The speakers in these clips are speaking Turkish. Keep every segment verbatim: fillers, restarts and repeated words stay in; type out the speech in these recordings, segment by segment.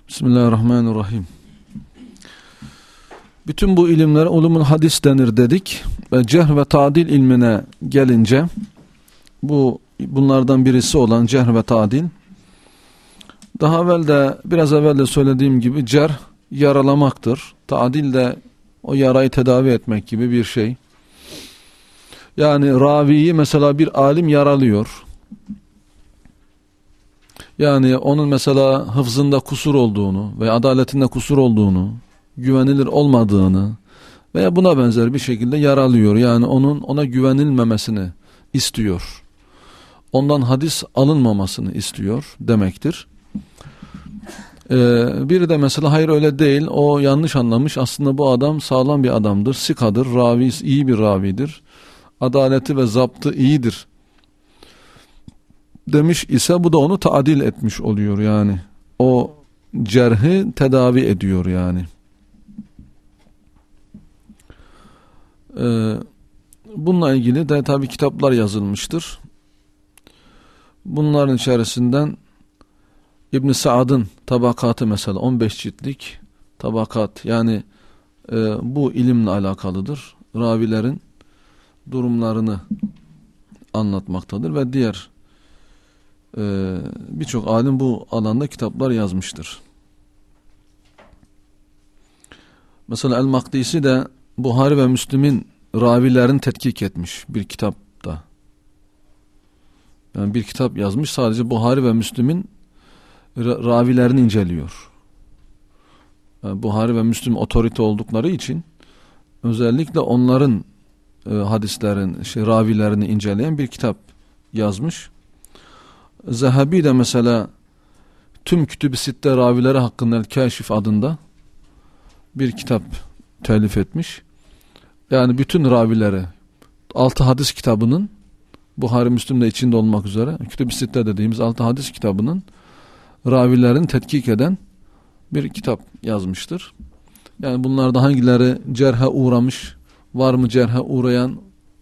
Bismillahirrahmanirrahim. Bütün bu ilimlere ulumul hadis denir dedik ve cerh ve tadil ilmine gelince bu bunlardan birisi olan cerh ve tadil, daha evvel de biraz evvel de söylediğim gibi cerh yaralamaktır. Tadil de o yarayı tedavi etmek gibi bir şey. Yani raviyi mesela bir alim yaralıyor. Yani onun mesela hıfzında kusur olduğunu ve adaletinde kusur olduğunu, güvenilir olmadığını veya buna benzer bir şekilde yaralıyor. Yani onun ona güvenilmemesini istiyor. Ondan hadis alınmamasını istiyor demektir. Ee, biri de mesela hayır öyle değil, o yanlış anlamış, aslında bu adam sağlam bir adamdır, sikadır, ravi iyi bir ravidir, adaleti ve zaptı iyidir demiş ise bu da onu tadil etmiş oluyor, yani o cerhi tedavi ediyor yani. Ee, bununla ilgili de tabi kitaplar yazılmıştır. Bunların içerisinden İbn Sa'd'ın Tabakatı mesela on beş ciltlik Tabakat, yani e, bu ilimle alakalıdır. Ravilerin durumlarını anlatmaktadır ve diğer e, birçok alim bu alanda kitaplar yazmıştır. Mesela El-Makdisi de Buhari ve Müslim'in ravilerini tetkik etmiş bir kitapta. Yani bir kitap yazmış, sadece Buhari ve Müslim'in ravilerini inceliyor. Yani Buhari ve Müslim otorite oldukları için özellikle onların e, hadislerin, şey, ravilerini inceleyen bir kitap yazmış. Zehebi de mesela tüm Kütüb-i Sitte ravileri hakkında El-Kâşif adında bir kitap telif etmiş. Yani bütün ravileri, altı hadis kitabının, Buhari Müslim de içinde olmak üzere Kütüb-i Sitte dediğimiz altı hadis kitabının ravilerini tetkik eden bir kitap yazmıştır. Yani bunlarda hangileri cerhe uğramış, var mı cerhe uğrayan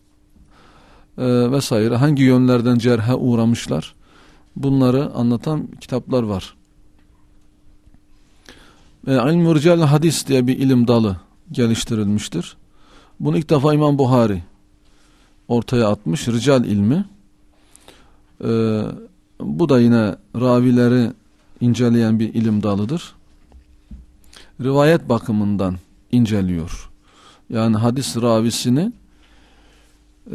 e, vesaire, hangi yönlerden cerhe uğramışlar, bunları anlatan kitaplar var. E, İlm-i Rical Hadis diye bir ilim dalı geliştirilmiştir. Bunu ilk defa İmam Buhari ortaya atmış, rical ilmi. E, bu da yine ravileri inceleyen bir ilim dalıdır. Rivayet bakımından inceliyor. Yani hadis ravisini e,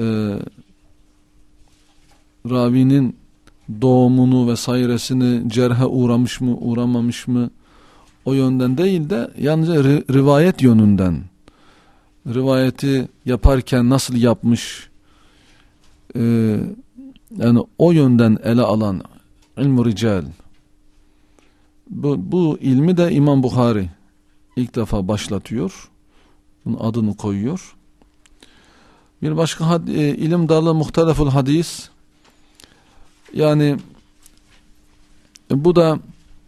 ravinin doğumunu vesairesini, cerhe uğramış mı uğramamış mı, o yönden değil de yalnızca ri- rivayet yönünden, rivayeti yaparken nasıl yapmış, e, yani o yönden ele alan ilm-i rical. Bu, bu ilmi de İmam Buhari ilk defa başlatıyor. Bunun adını koyuyor. Bir başka had, e, ilim dalı muhteleful hadis. Yani e, bu da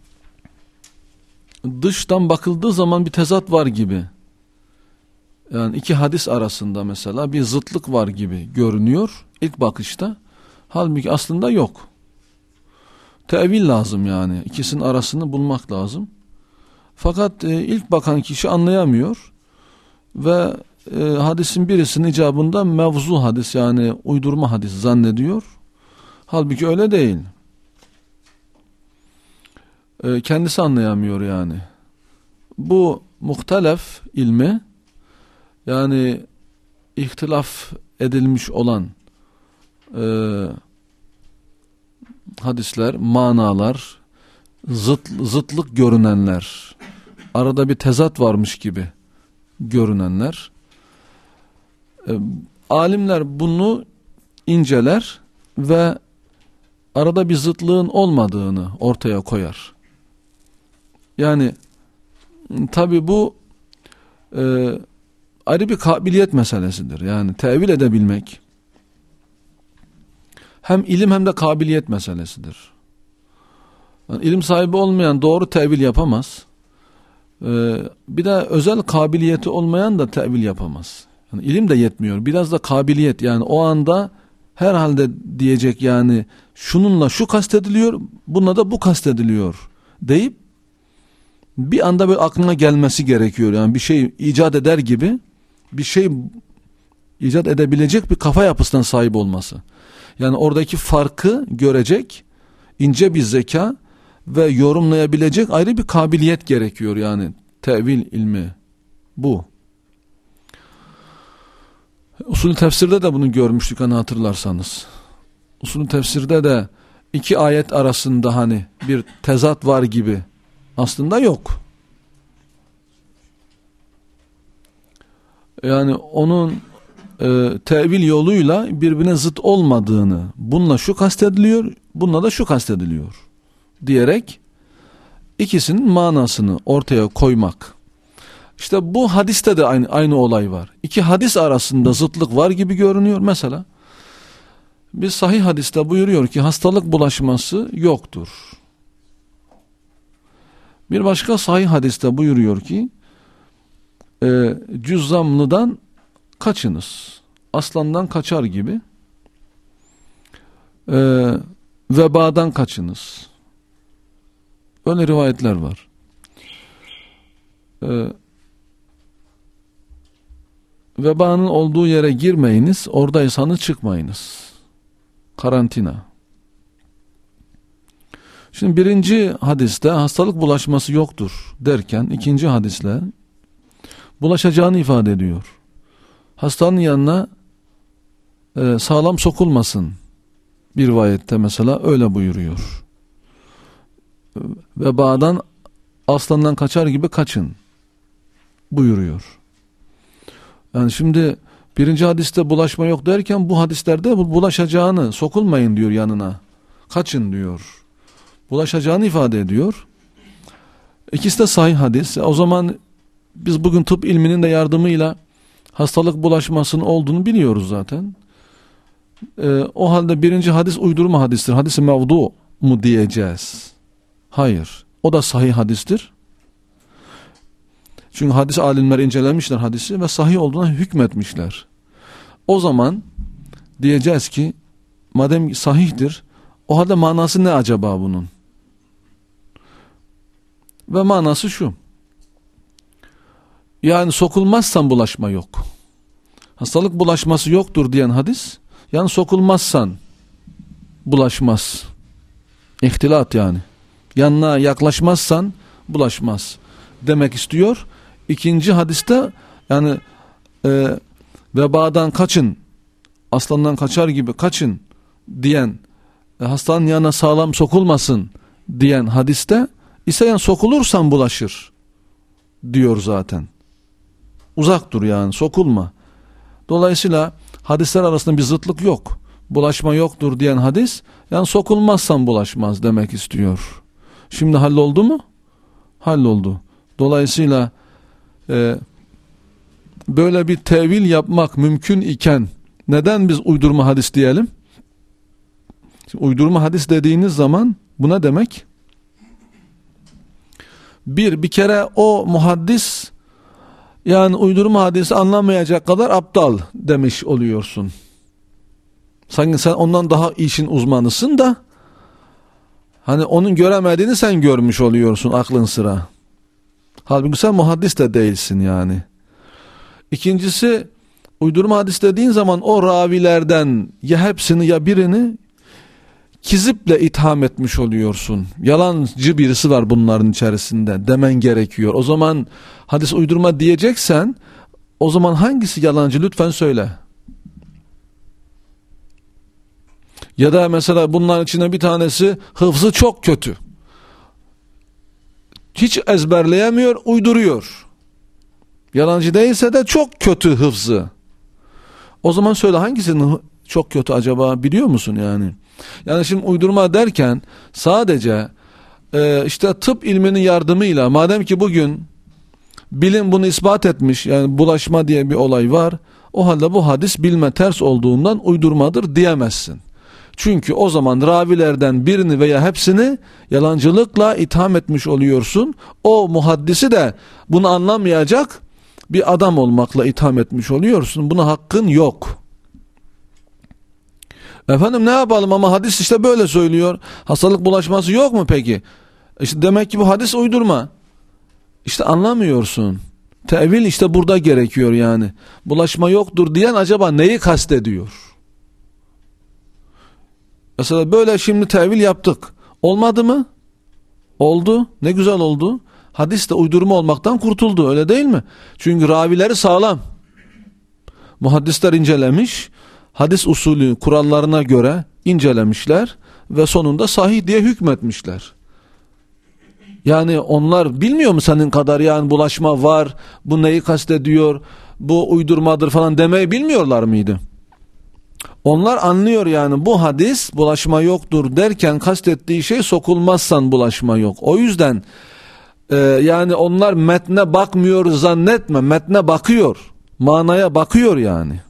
dıştan bakıldığı zaman bir tezat var gibi. Yani iki hadis arasında mesela bir zıtlık var gibi görünüyor ilk bakışta. Halbuki aslında yok. Tevil lazım yani. İkisinin arasını bulmak lazım. Fakat e, ilk bakan kişi anlayamıyor ve e, hadisin birisinin icabında mevzu hadis, yani uydurma hadis zannediyor. Halbuki öyle değil. E, kendisi anlayamıyor yani. Bu muhtelef ilmi, yani ihtilaf edilmiş olan e, hadisler, manalar, zıt, zıtlık görünenler, arada bir tezat varmış gibi görünenler, e, alimler bunu inceler ve arada bir zıtlığın olmadığını ortaya koyar. Yani tabi bu e, ayrı bir kabiliyet meselesidir. Yani tevil edebilmek hem ilim hem de kabiliyet meselesidir. Yani ilim sahibi olmayan doğru tevil yapamaz. Ee, bir de özel kabiliyeti olmayan da tevil yapamaz. Yani ilim de yetmiyor. Biraz da kabiliyet, yani o anda herhalde diyecek, yani şununla şu kastediliyor, bununla da bu kastediliyor deyip bir anda böyle aklına gelmesi gerekiyor. Yani bir şey icat eder gibi bir şey icat edebilecek bir kafa yapısına sahip olması. Yani oradaki farkı görecek ince bir zeka ve yorumlayabilecek ayrı bir kabiliyet gerekiyor yani tevil ilmi bu. Usul-i tefsirde de bunu görmüştük hani hatırlarsanız. Usul-i tefsirde de iki ayet arasında hani bir tezat var gibi aslında yok. Yani onun e, tevil yoluyla birbirine zıt olmadığını, bununla şu kastediliyor, bununla da şu kastediliyor diyerek ikisinin manasını ortaya koymak. İşte bu hadiste de aynı, aynı olay var. İki hadis arasında zıtlık var gibi görünüyor. Mesela bir sahih hadiste buyuruyor ki hastalık bulaşması yoktur. Bir başka sahih hadiste buyuruyor ki e, cüzzamlıdan kaçınız. Aslandan kaçar gibi e, vebadan kaçınız. Öyle rivayetler var. E, vebanın olduğu yere girmeyiniz, oradaysanız çıkmayınız. Karantina. Şimdi birinci hadiste hastalık bulaşması yoktur derken ikinci hadisle bulaşacağını ifade ediyor. Hastanın yanına e, sağlam sokulmasın. Bir rivayette mesela öyle buyuruyor. Vebadan aslandan kaçar gibi kaçın buyuruyor. Yani şimdi birinci hadiste bulaşma yok derken bu hadislerde bulaşacağını, sokulmayın diyor yanına. Kaçın diyor. Bulaşacağını ifade ediyor. İkisi de sahih hadis. O zaman biz bugün tıp ilminin de yardımıyla hastalık bulaşmasının olduğunu biliyoruz zaten. Ee, o halde birinci hadis uydurma hadistir. Hadis-i mevdu mu diyeceğiz? Hayır. O da sahih hadistir. Çünkü hadis alimler incelemişler hadisi ve sahih olduğuna hükmetmişler. O zaman diyeceğiz ki madem sahihtir, o halde manası ne acaba bunun? Ve manası şu. Yani sokulmazsan bulaşma yok. Hastalık bulaşması yoktur diyen hadis, yani sokulmazsan bulaşmaz. İhtilat yani. Yanına yaklaşmazsan bulaşmaz demek istiyor. İkinci hadiste yani e, vebadan kaçın, aslandan kaçar gibi kaçın diyen, e, hastanın yanına sağlam sokulmasın diyen hadiste ise yani sokulursan bulaşır diyor zaten. Uzak dur yani, sokulma. Dolayısıyla hadisler arasında bir zıtlık yok. Bulaşma yoktur diyen hadis yani sokulmazsan bulaşmaz demek istiyor. Şimdi halloldu mu? Halloldu. Dolayısıyla e, böyle bir tevil yapmak mümkün iken neden biz uydurma hadis diyelim? Şimdi uydurma hadis dediğiniz zaman bu ne demek? Bir, bir kere o muhaddis yani uydurma hadisi anlamayacak kadar aptal demiş oluyorsun. Sanki sen ondan daha işin uzmanısın da hani onun göremediğini sen görmüş oluyorsun aklın sıra. Halbuki sen muhaddis de değilsin yani. İkincisi, uydurma hadis dediğin zaman o ravilerden ya hepsini ya birini kiziple itham etmiş oluyorsun. Yalancı birisi var bunların içerisinde demen gerekiyor. O zaman hadis uydurma diyeceksen o zaman hangisi yalancı lütfen söyle. Ya da mesela bunların içinde bir tanesi hıfzı çok kötü. Hiç ezberleyemiyor, uyduruyor. Yalancı değilse de çok kötü hıfzı. O zaman söyle hangisinin çok kötü acaba biliyor musun yani? Yani şimdi uydurma derken sadece e, işte tıp ilminin yardımıyla madem ki bugün bilim bunu ispat etmiş yani bulaşma diye bir olay var. O halde bu hadis bilme ters olduğundan uydurmadır diyemezsin. Çünkü o zaman ravilerden birini veya hepsini yalancılıkla itham etmiş oluyorsun. O muhaddisi de bunu anlamayacak bir adam olmakla itham etmiş oluyorsun. Buna hakkın yok. Efendim ne yapalım ama hadis işte böyle söylüyor. Hastalık bulaşması yok mu peki? İşte demek ki bu hadis uydurma. İşte anlamıyorsun. Tevil işte burada gerekiyor yani. Bulaşma yoktur diyen acaba neyi kastediyor? Mesela böyle şimdi tevil yaptık. Olmadı mı? Oldu. Ne güzel oldu. Hadis de uydurma olmaktan kurtuldu, öyle değil mi? Çünkü ravileri sağlam. Muhaddisler incelemiş. Hadis usulü kurallarına göre incelemişler ve sonunda sahih diye hükmetmişler. Yani onlar bilmiyor mu senin kadar yani bulaşma var, bu neyi kastediyor, bu uydurmadır falan demeyi bilmiyorlar mıydı? Onlar anlıyor yani bu hadis bulaşma yoktur derken kastettiği şey sokulmazsan bulaşma yok. O yüzden e, yani onlar metne bakmıyor zannetme, metne bakıyor, manaya bakıyor yani.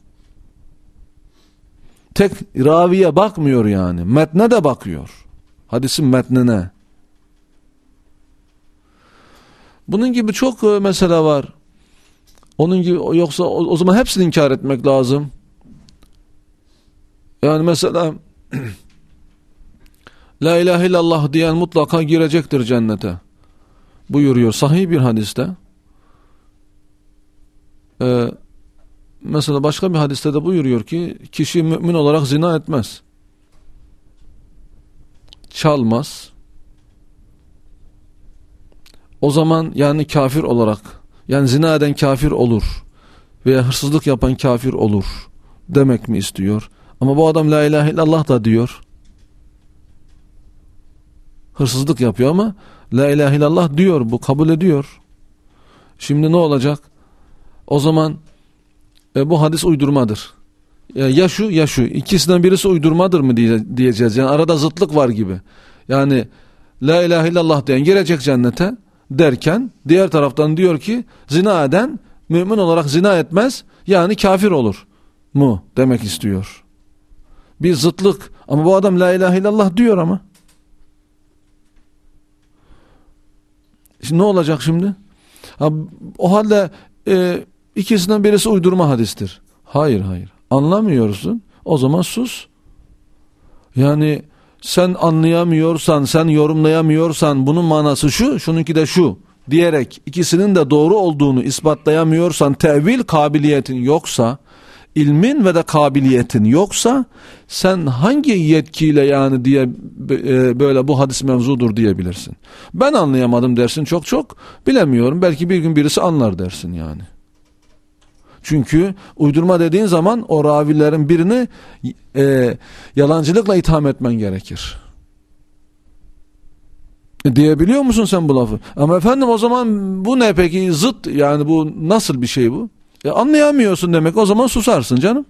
Tek raviye bakmıyor yani, metne de bakıyor, hadisin metnine. Bunun gibi çok mesele var. Onun gibi, yoksa o, o zaman hepsini inkar etmek lazım. Yani mesela La ilahe illallah diyen mutlaka girecektir cennete buyuruyor sahih bir hadiste. Ee, mesela başka bir hadiste de buyuruyor ki kişi mümin olarak zina etmez, çalmaz. O zaman yani kafir olarak, yani zina eden kafir olur veya hırsızlık yapan kafir olur demek mi istiyor? Ama bu adam la ilahe illallah da diyor. Hırsızlık yapıyor ama la ilahe illallah diyor, bu kabul ediyor. Şimdi ne olacak? O zaman e, bu hadis uydurmadır. Ya, ya şu ya şu, ikisinden birisi uydurmadır mı diye, diyeceğiz. Yani arada zıtlık var gibi. Yani la ilahe illallah diyen girecek cennete derken diğer taraftan diyor ki zina eden mümin olarak zina etmez, yani kafir olur mu demek istiyor. Bir zıtlık, ama bu adam la ilahe illallah diyor ama. Şimdi ne olacak şimdi? Ha, o halde e, ikisinden birisi uydurma hadistir. Hayır hayır, anlamıyorsun, o zaman sus. Yani sen anlayamıyorsan, sen yorumlayamıyorsan bunun manası şu, şununki de şu diyerek ikisinin de doğru olduğunu ispatlayamıyorsan, tevil kabiliyetin yoksa, ilmin ve de kabiliyetin yoksa, sen hangi yetkiyle yani diye e, böyle bu hadis mevzudur diyebilirsin? Ben anlayamadım dersin, çok çok bilemiyorum, belki bir gün birisi anlar dersin yani. Çünkü uydurma dediğin zaman o ravilerin birini e, yalancılıkla itham etmen gerekir. E, diyebiliyor musun sen bu lafı? Ama efendim o zaman bu ne peki, zıt yani, bu nasıl bir şey bu? E, anlayamıyorsun demek, o zaman susarsın canım.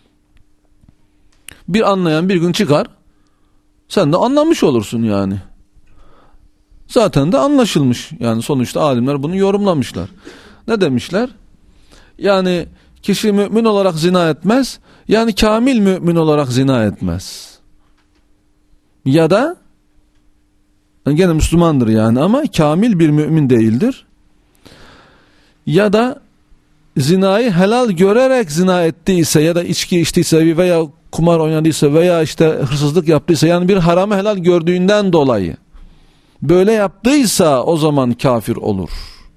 Bir anlayan bir gün çıkar, sen de anlamış olursun yani. Zaten de anlaşılmış yani, sonuçta alimler bunu yorumlamışlar. Ne demişler? Yani kişi mümin olarak zina etmez, yani kamil mümin olarak zina etmez. Ya da gene Müslümandır yani ama kamil bir mümin değildir. Ya da zinayı helal görerek zina ettiyse, ya da içki içtiyse veya kumar oynadıysa veya işte hırsızlık yaptıysa, yani bir haramı helal gördüğünden dolayı böyle yaptıysa o zaman kafir olur.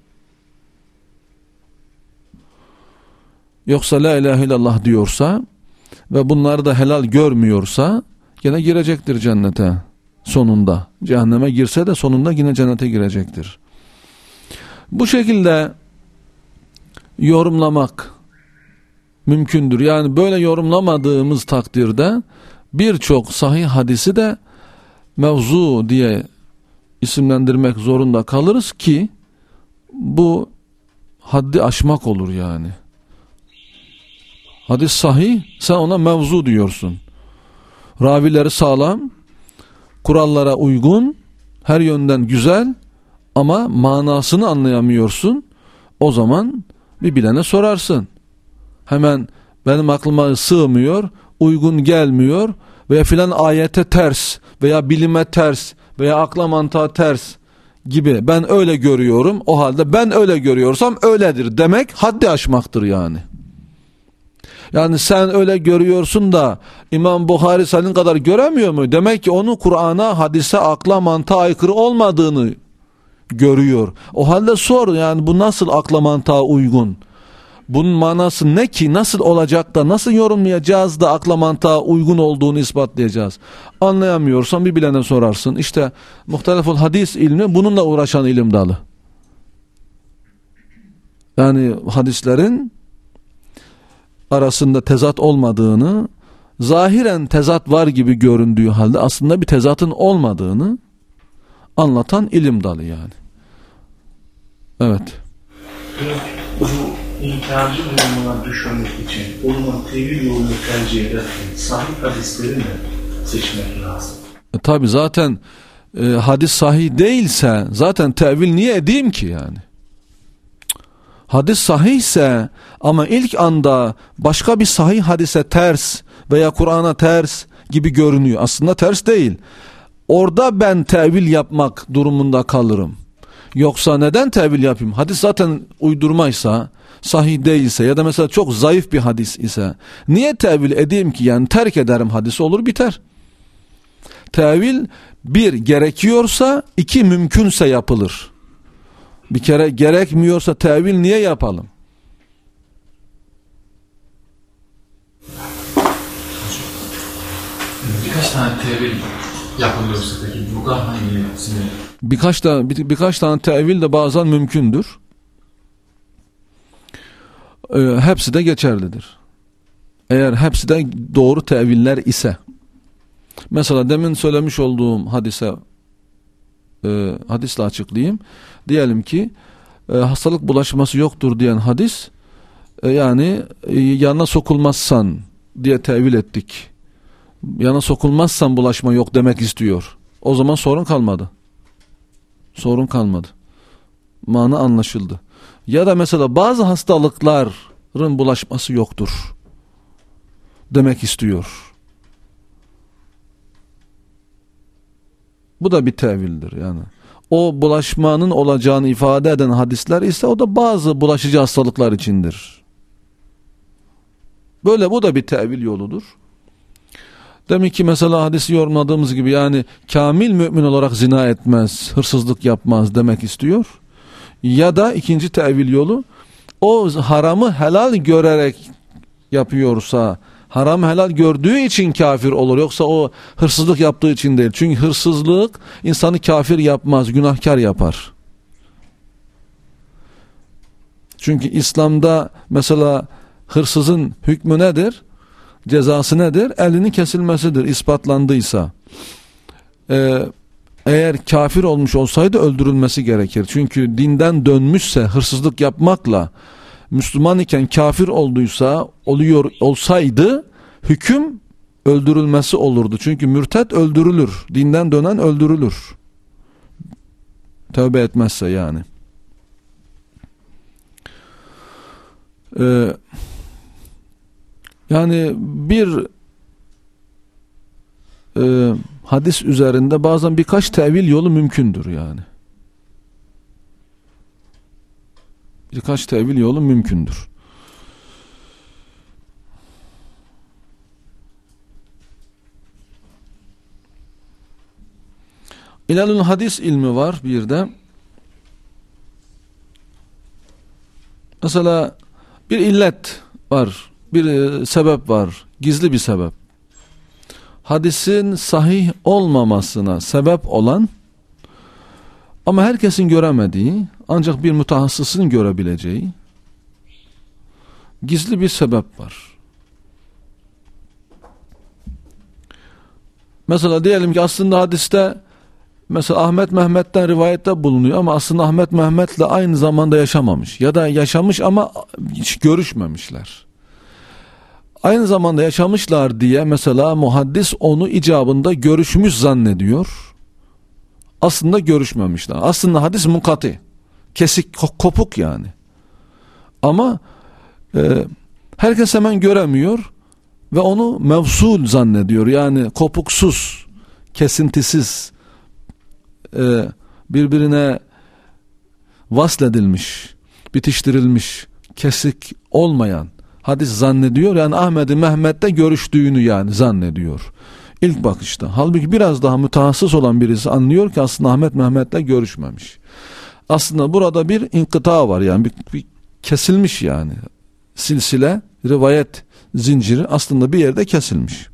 Yoksa la ilahe illallah diyorsa ve bunları da helal görmüyorsa gene girecektir cennete sonunda. Cehenneme girse de sonunda yine cennete girecektir. Bu şekilde yorumlamak mümkündür. Yani böyle yorumlamadığımız takdirde birçok sahih hadisi de mevzu diye isimlendirmek zorunda kalırız ki bu haddi aşmak olur yani. Hadis sahih, sen ona mevzu diyorsun. Ravileri sağlam, kurallara uygun, her yönden güzel ama manasını anlayamıyorsun. O zaman bir bilene sorarsın. Hemen benim aklıma sığmıyor, uygun gelmiyor veya filan ayete ters veya bilime ters veya akla mantığa ters gibi ben öyle görüyorum, o halde ben öyle görüyorsam öyledir demek haddi aşmaktır yani. Yani sen öyle görüyorsun da İmam Buhari senin kadar göremiyor mu? Demek ki onu Kur'an'a, hadise, akla, mantığa aykırı olmadığını görüyor. O halde sor, yani bu nasıl akla mantığa uygun? Bunun manası ne ki? Nasıl olacak da, nasıl yorumlayacağız da akla mantığa uygun olduğunu ispatlayacağız? Anlayamıyorsan bir bilene sorarsın. İşte muhteleful hadis ilmi bununla uğraşan ilim dalı. Yani hadislerin arasında tezat olmadığını, zahiren tezat var gibi göründüğü halde aslında bir tezatın olmadığını anlatan ilim dalı yani. Evet. Bu inkarcı durumuna düşmemek için o zaman tevil yolunu tercih ederken sahih hadisleri mi seçmek lazım? E, tabi zaten e, hadis sahih değilse zaten tevil niye edeyim ki yani? Hadis sahihse ama ilk anda başka bir sahih hadise ters veya Kur'an'a ters gibi görünüyor. Aslında ters değil. Orada ben tevil yapmak durumunda kalırım. Yoksa neden tevil yapayım? Hadis zaten uydurmaysa, sahih değilse ya da mesela çok zayıf bir hadis ise niye tevil edeyim ki? Yani terk ederim, hadisi olur biter. Tevil bir gerekiyorsa, iki mümkünse yapılır. Bir kere gerekmiyorsa tevil niye yapalım? Birkaç tane tevil yapılıyorsa peki bu da hangisini? Birkaç da bir, birkaç tane tevil de bazen mümkündür. Ee, hepsi de geçerlidir. Eğer hepsi de doğru teviller ise. Mesela demin söylemiş olduğum hadise e, hadisle açıklayayım. Diyelim ki e, hastalık bulaşması yoktur diyen hadis e, yani e, yanına sokulmazsan diye tevil ettik. Yana sokulmazsan bulaşma yok demek istiyor. O zaman sorun kalmadı. Sorun kalmadı. Mana anlaşıldı. Ya da mesela bazı hastalıkların bulaşması yoktur demek istiyor. Bu da bir tevildir yani. O bulaşmanın olacağını ifade eden hadisler ise o da bazı bulaşıcı hastalıklar içindir. Böyle bu da bir tevil yoludur. Demek ki mesela hadisi yorumladığımız gibi yani kamil mümin olarak zina etmez, hırsızlık yapmaz demek istiyor. Ya da ikinci tevil yolu o haramı helal görerek yapıyorsa, haram helal gördüğü için kafir olur, yoksa o hırsızlık yaptığı için değil. Çünkü hırsızlık insanı kafir yapmaz, günahkar yapar. Çünkü İslam'da mesela hırsızın hükmü nedir? Cezası nedir? Elinin kesilmesidir ispatlandıysa. Ee, eğer kafir olmuş olsaydı öldürülmesi gerekir. Çünkü dinden dönmüşse hırsızlık yapmakla Müslüman iken kafir olduysa, oluyor olsaydı hüküm öldürülmesi olurdu. Çünkü mürted öldürülür. Dinden dönen öldürülür. Tövbe etmezse yani. Ee, yani bir e, hadis üzerinde bazen birkaç tevil yolu mümkündür yani. Birkaç tevil yolu mümkündür. İlalül hadis ilmi var bir de. Mesela bir illet var, bir e, sebep var, gizli bir sebep. Hadisin sahih olmamasına sebep olan ama herkesin göremediği, ancak bir mütehassısın görebileceği gizli bir sebep var. Mesela diyelim ki aslında hadiste mesela Ahmet Mehmet'ten rivayette bulunuyor ama aslında Ahmet Mehmet'le aynı zamanda yaşamamış ya da yaşamış ama hiç görüşmemişler. Aynı zamanda yaşamışlar diye mesela muhaddis onu icabında görüşmüş zannediyor. Aslında görüşmemişler. Aslında hadis munkati, kesik, kopuk yani. Ama e, herkes hemen göremiyor ve onu mevsul zannediyor. Yani kopuksuz, kesintisiz, e, birbirine vasledilmiş, bitiştirilmiş, kesik olmayan hadis zannediyor. Yani Ahmet'i Mehmet'te görüştüğünü yani zannediyor. İlk bakışta. Halbuki biraz daha mütehassıs olan birisi anlıyor ki aslında Ahmet Mehmet'le görüşmemiş. aslında burada bir inkıta var, yani bir, bir kesilmiş, yani silsile, rivayet zinciri aslında bir yerde kesilmiş.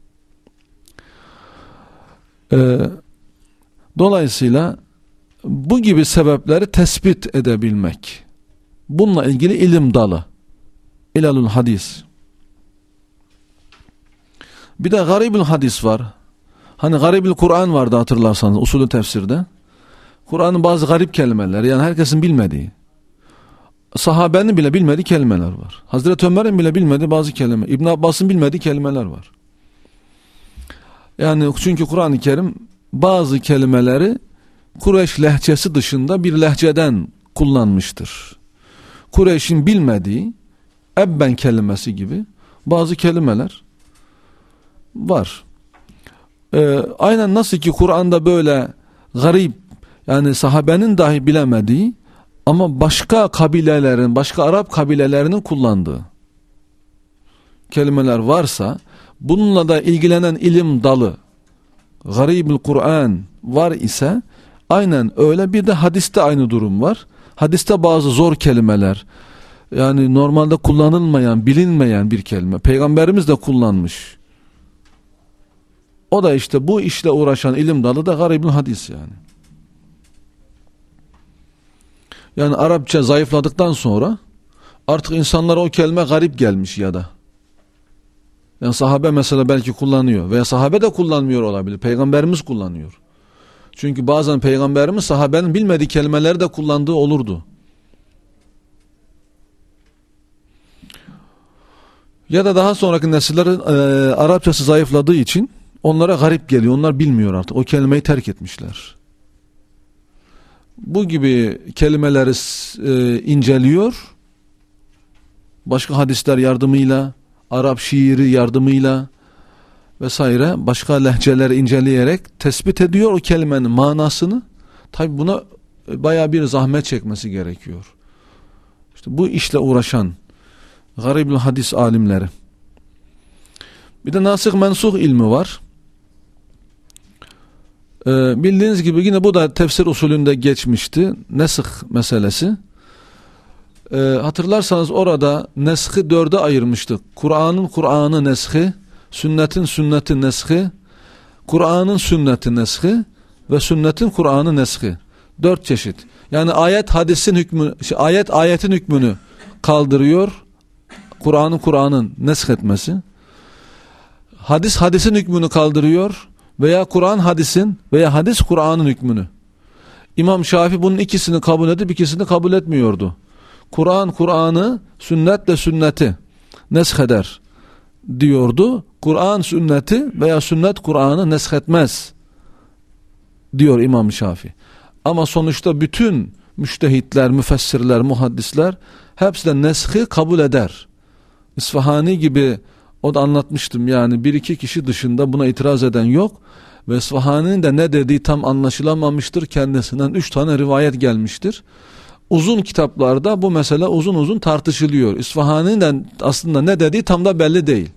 Ee, dolayısıyla bu gibi sebepleri tespit edebilmek, bununla ilgili ilim dalı, ilalul hadis. Bir de garibül hadis var. Hani garibül Kur'an vardı, hatırlarsanız usulü tefsirde. Kur'an'ın bazı garip kelimeler, yani herkesin bilmediği, sahabenin bile bilmediği kelimeler var. Hazreti Ömer'in bile bilmediği bazı kelime, İbn Abbas'ın bilmediği kelimeler var. Yani çünkü Kur'an-ı Kerim bazı kelimeleri Kureyş lehçesi dışında bir lehçeden kullanmıştır. Kureyş'in bilmediği ebben kelimesi gibi bazı kelimeler var. Ee, aynen nasıl ki Kur'an'da böyle garip, yani sahabenin dahi bilemediği ama başka kabilelerin, başka Arap kabilelerinin kullandığı kelimeler varsa, bununla da ilgilenen ilim dalı, garibül Kur'an var ise, aynen öyle bir de hadiste aynı durum var. Hadiste bazı zor kelimeler, yani normalde kullanılmayan, bilinmeyen bir kelime, Peygamberimiz de kullanmış. O da işte bu işle uğraşan ilim dalı da garibül hadis yani. Yani Arapça zayıfladıktan sonra artık insanlara o kelime garip gelmiş ya da. Yani sahabe mesela belki kullanıyor veya sahabe de kullanmıyor olabilir. Peygamberimiz kullanıyor. Çünkü bazen Peygamberimiz sahabenin bilmediği kelimeleri de kullandığı olurdu. Ya da daha sonraki nesillerin e, Arapçası zayıfladığı için onlara garip geliyor. Onlar bilmiyor artık. O kelimeyi terk etmişler. Bu gibi kelimeleri e, inceliyor. Başka hadisler yardımıyla, Arap şiiri yardımıyla vesaire başka lehçeleri inceleyerek tespit ediyor o kelimenin manasını. Tabi buna bayağı bir zahmet çekmesi gerekiyor. İşte bu işle uğraşan garibül hadis alimleri. Bir de nasih mensuh ilmi var. Ee, bildiğiniz gibi yine bu da tefsir usulünde geçmişti. Nesih meselesi. Ee, hatırlarsanız orada neshi dörde ayırmıştık. Kur'an'ın Kur'an'ı neshi, sünnetin sünneti neshi, Kur'an'ın sünneti neshi ve sünnetin Kur'an'ı neshi. Dört çeşit. Yani ayet hadisin hükmü, ayet ayetin hükmünü kaldırıyor. Kur'an'ın Kur'an'ın nesh etmesi. Hadis hadisin hükmünü kaldırıyor veya Kur'an hadisin veya hadis Kur'an'ın hükmünü. İmam Şafii bunun ikisini kabul edip ikisini kabul etmiyordu. Kur'an Kur'an'ı, sünnetle sünneti nesh eder diyordu. Kur'an sünneti veya sünnet Kur'an'ı nesh etmez diyor İmam Şafii. Ama sonuçta bütün müştehitler, müfessirler, muhaddisler hepsi de neshi kabul eder. İsfahani gibi, o da anlatmıştım, yani bir iki kişi dışında buna itiraz eden yok ve İsfahani'nin de ne dediği tam anlaşılamamıştır. Kendisinden üç tane rivayet gelmiştir. Uzun kitaplarda bu mesele uzun uzun tartışılıyor. İsfahani'nin de aslında ne dediği tam da belli değil.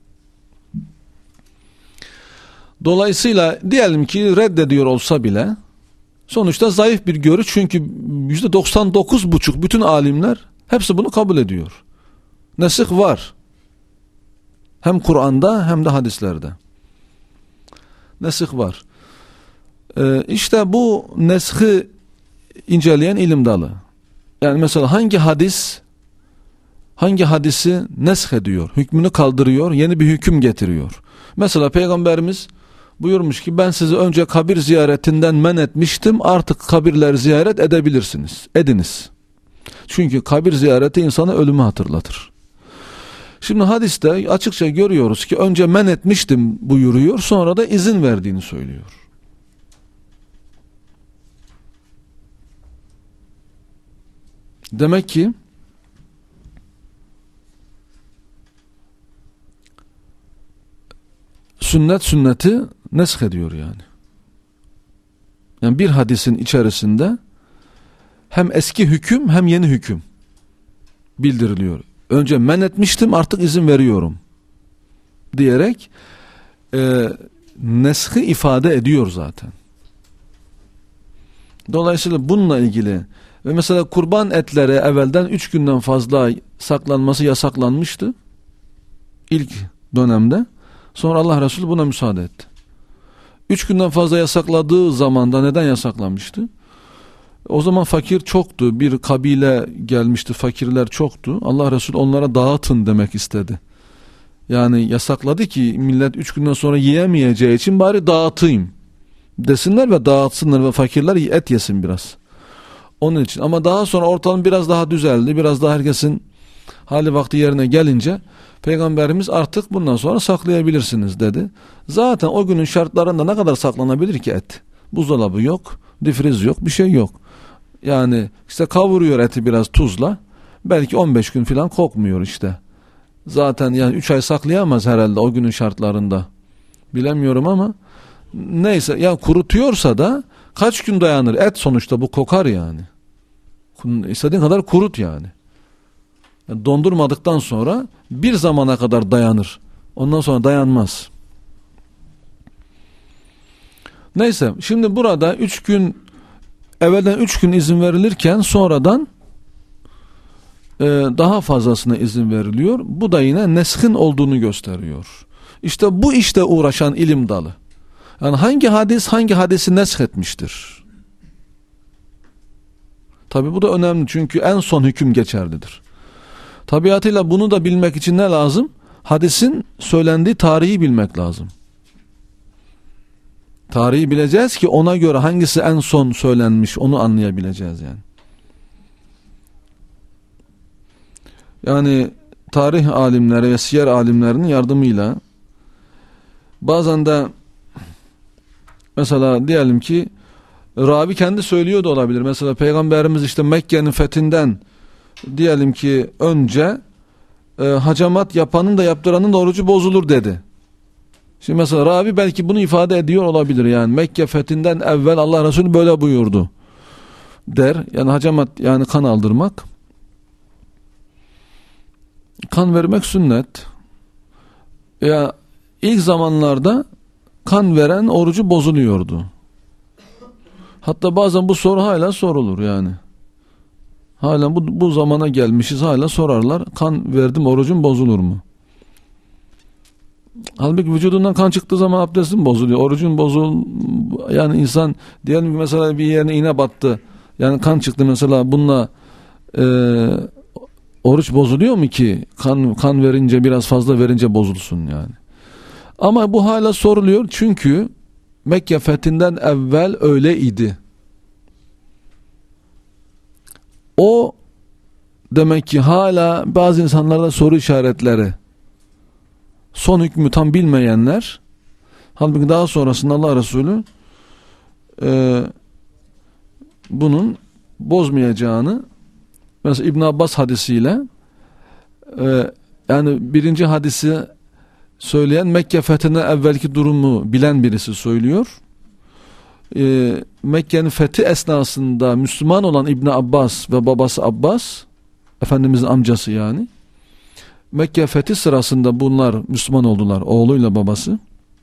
Dolayısıyla diyelim ki reddediyor olsa bile sonuçta zayıf bir görüş, çünkü yüzde doksan dokuz buçuk bütün alimler hepsi bunu kabul ediyor. Nesih var. Hem Kur'an'da hem de hadislerde. Nesih var. Ee, işte bu neshi inceleyen ilim dalı. Yani mesela hangi hadis hangi hadisi nesh ediyor, hükmünü kaldırıyor, yeni bir hüküm getiriyor. Mesela Peygamberimiz buyurmuş ki ben sizi önce kabir ziyaretinden men etmiştim, artık kabirleri ziyaret edebilirsiniz. Ediniz. Çünkü kabir ziyareti insana ölümü hatırlatır. Şimdi hadiste açıkça görüyoruz ki önce men etmiştim buyuruyor, sonra da izin verdiğini söylüyor. Demek ki sünnet sünneti nesk ediyor yani. Yani bir hadisin içerisinde hem eski hüküm hem yeni hüküm bildiriliyor. Önce men etmiştim, artık izin veriyorum diyerek e, neshi ifade ediyor zaten. Dolayısıyla bununla ilgili Ve mesela kurban etleri evvelden üç günden fazla saklanması yasaklanmıştı. İlk dönemde. Sonra Allah Resulü buna müsaade etti. Üç günden fazla yasakladığı zamanda neden yasaklanmıştı? O zaman fakir çoktu. Bir kabile gelmişti, fakirler çoktu. Allah Resulü onlara dağıtın demek istedi. Yani yasakladı ki millet üç günden sonra yiyemeyeceği için bari dağıtayım desinler ve dağıtsınlar ve fakirler et yesin biraz. Onun için. Ama daha sonra ortam biraz daha düzeldi. Biraz daha herkesin hali vakti yerine gelince Peygamberimiz artık bundan sonra saklayabilirsiniz dedi. Zaten o günün şartlarında ne kadar saklanabilir ki et? Buzdolabı yok, difriz yok, bir şey yok. Yani işte kavuruyor eti biraz tuzla. Belki on beş gün falan kokmuyor işte. Zaten yani üç ay saklayamaz herhalde o günün şartlarında. Bilemiyorum ama neyse, yani kurutuyorsa da kaç gün dayanır? Et sonuçta bu kokar yani. İstediğin kadar kurut yani. Yani dondurmadıktan sonra bir zamana kadar dayanır. Ondan sonra dayanmaz. Neyse, şimdi burada üç gün evvelden üç gün izin verilirken sonradan e, daha fazlasına izin veriliyor. Bu da yine neskin olduğunu gösteriyor. İşte bu işte uğraşan ilim dalı. Yani hangi hadis hangi hadisi nesk etmiştir? Tabi bu da önemli, çünkü en son hüküm geçerlidir. Tabiatıyla bunu da bilmek için ne lazım? Hadisin söylendiği tarihi bilmek lazım. Tarihi bileceğiz ki ona göre hangisi en son söylenmiş onu anlayabileceğiz yani. Yani tarih alimleri ve siyer alimlerinin yardımıyla bazen de mesela diyelim ki ravi kendi söylüyor da olabilir. Mesela Peygamberimiz işte Mekke'nin fethinden diyelim ki önce e, hacamat yapanın da yaptıranın da orucu bozulur dedi. Şimdi mesela ravi belki bunu ifade ediyor olabilir. Yani Mekke fethinden evvel Allah Resulü böyle buyurdu der. Yani hacamat, yani kan aldırmak. Kan vermek sünnet. Ya ilk zamanlarda kan veren orucu bozuluyordu. Hatta bazen bu soru hala sorulur yani. Hala bu, bu zamana gelmişiz, hala sorarlar. Kan verdim, orucun bozulur mu? Halbuki vücudundan kan çıktığı zaman abdestin bozuluyor. Orucun bozul, yani insan diyelim ki mesela bir yerine iğne battı. Yani kan çıktı mesela, bununla e, oruç bozuluyor mu ki? Kan kan verince, biraz fazla verince bozulsun yani. Ama bu hala soruluyor çünkü Mekke fethinden evvel öyleydi. O demek ki hala bazı insanlarda soru işaretleri, son hükmü tam bilmeyenler, halbuki daha sonrasında Allah Resulü e, bunun bozmayacağını, mesela İbn Abbas hadisiyle e, yani birinci hadisi söyleyen Mekke fethinden evvelki durumu bilen birisi söylüyor. E, Mekke'nin fethi esnasında Müslüman olan İbn Abbas ve babası Abbas, Efendimizin amcası yani, Mekke fethi sırasında bunlar Müslüman oldular, oğluyla babası.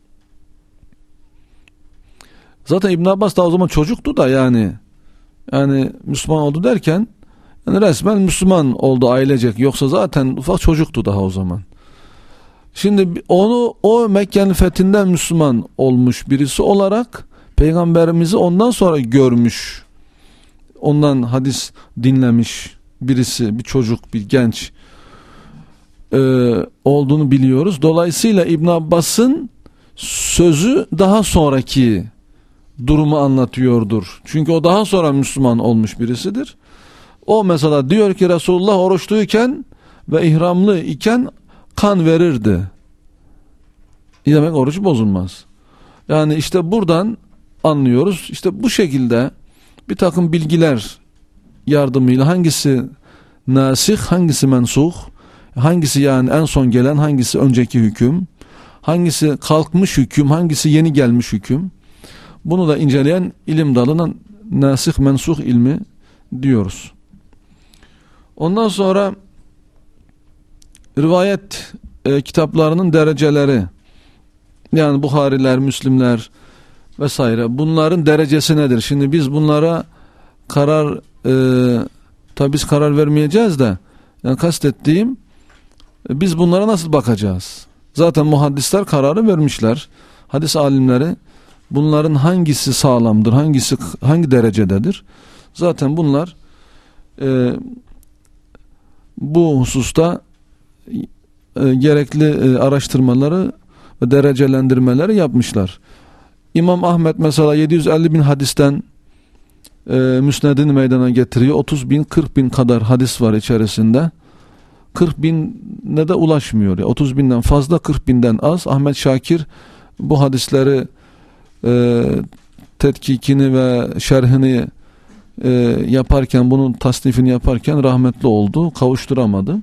Zaten İbn Abbas da o zaman çocuktu da yani yani Müslüman oldu derken yani resmen Müslüman oldu ailecek, yoksa zaten ufak çocuktu daha o zaman. Şimdi onu, o Mekke'nin fethinden Müslüman olmuş birisi olarak Peygamberimizi ondan sonra görmüş, ondan hadis dinlemiş birisi, bir çocuk, bir genç e, olduğunu biliyoruz. Dolayısıyla İbn Abbas'ın sözü daha sonraki durumu anlatıyordur. Çünkü o daha sonra Müslüman olmuş birisidir. O mesela diyor ki Resulullah oruçluyken ve ihramlı iken kan verirdi. Demek oruç bozulmaz. Yani işte buradan anlıyoruz. İşte bu şekilde bir takım bilgiler yardımıyla hangisi nasih, hangisi mensuh, hangisi yani en son gelen, hangisi önceki hüküm, hangisi kalkmış hüküm, hangisi yeni gelmiş hüküm, bunu da inceleyen ilim dalına nasih mensuh ilmi diyoruz. Ondan sonra rivayet e, kitaplarının dereceleri, yani Buhariler, Müslimler vesaire, bunların derecesi nedir? Şimdi biz bunlara karar e, tabi biz karar vermeyeceğiz de, yani kastettiğim, e, biz bunlara nasıl bakacağız? Zaten muhaddisler kararı vermişler. Hadis alimleri bunların hangisi sağlamdır, hangisi hangi derecededir? Zaten bunlar e, bu hususta e, gerekli e, araştırmaları ve derecelendirmeleri yapmışlar. İmam Ahmet mesela yedi yüz elli bin hadisten e, müsnedini meydana getiriyor. otuz bin, kırk bin kadar hadis var içerisinde. kırk bine de ulaşmıyor. otuz binden fazla, kırk binden az. Ahmet Şakir bu hadisleri e, tetkikini ve şerhini e, yaparken, bunun tasnifini yaparken rahmetli oldu. Kavuşturamadı.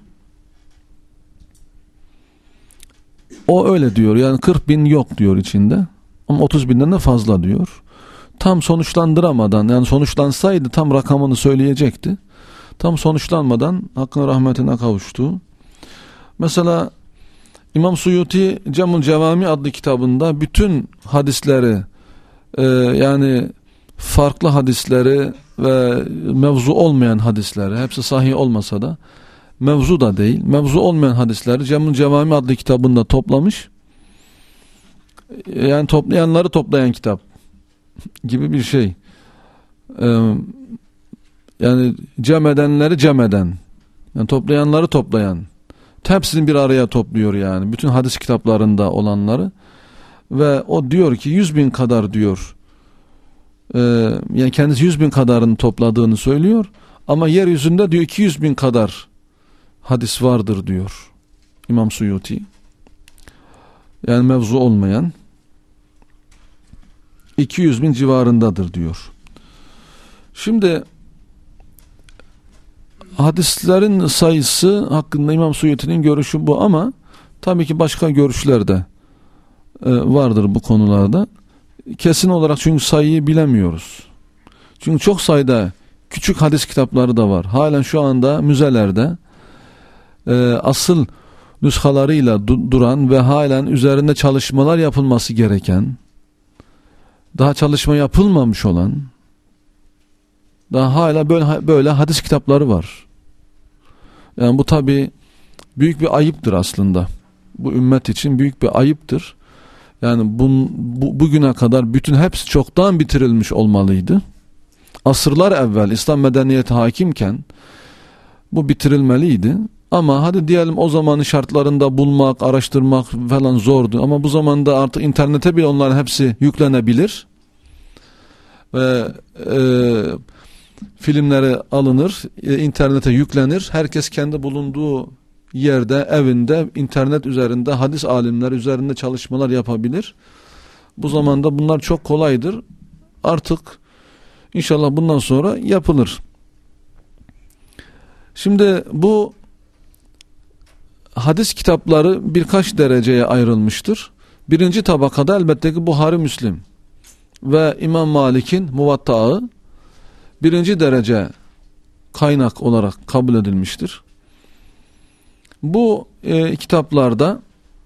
O öyle diyor. Yani kırk bin yok diyor içinde. Ama otuz binden de fazla diyor. Tam sonuçlandıramadan, yani sonuçlansaydı tam rakamını söyleyecekti. Tam sonuçlanmadan hakkın rahmetine kavuştu. Mesela İmam Suyuti Cem'ül Cevami adlı kitabında bütün hadisleri, e, yani farklı hadisleri ve mevzu olmayan hadisleri, hepsi sahih olmasa da mevzu da değil, mevzu olmayan hadisleri Cem'ül Cevami adlı kitabında toplamış. Yani toplayanları toplayan kitap gibi bir şey. Ee, yani cem edenleri cem eden, yani toplayanları toplayan, hepsini bir araya topluyor yani. Bütün hadis kitaplarında olanları. Ve o diyor ki yüz bin kadar diyor. Ee, yani kendisi yüz bin kadarını topladığını söylüyor. Ama yeryüzünde diyor iki yüz bin kadar hadis vardır diyor İmam Suyuti. Yani mevzu olmayan iki yüz bin civarındadır diyor. Şimdi hadislerin sayısı hakkında İmam Suyuti'nin görüşü bu, ama tabii ki başka görüşler de e, vardır bu konularda. Kesin olarak çünkü sayıyı bilemiyoruz. Çünkü çok sayıda küçük hadis kitapları da var. Halen şu anda müzelerde e, asıl nüshalarıyla du- duran ve halen üzerinde çalışmalar yapılması gereken, daha çalışma yapılmamış olan, daha hala böyle böyle hadis kitapları var. Yani bu tabii büyük bir ayıptır aslında. Bu ümmet için büyük bir ayıptır. Yani bun, bu, bugüne kadar bütün hepsi çoktan bitirilmiş olmalıydı. Asırlar evvel İslam medeniyeti hakimken bu bitirilmeliydi. Ama hadi diyelim o zamanın şartlarında bulmak, araştırmak falan zordu. Ama bu zamanda artık internete bile onların hepsi yüklenebilir. Ve e, filmleri alınır, e, internete yüklenir. Herkes kendi bulunduğu yerde, evinde, internet üzerinde, hadis alimleri üzerinde çalışmalar yapabilir. Bu zamanda bunlar çok kolaydır. Artık inşallah bundan sonra yapılır. Şimdi bu hadis kitapları birkaç dereceye ayrılmıştır. Birinci tabakada elbette ki Buhari, Müslim ve İmam Malik'in Muvatta'ı birinci derece kaynak olarak kabul edilmiştir. Bu e, kitaplarda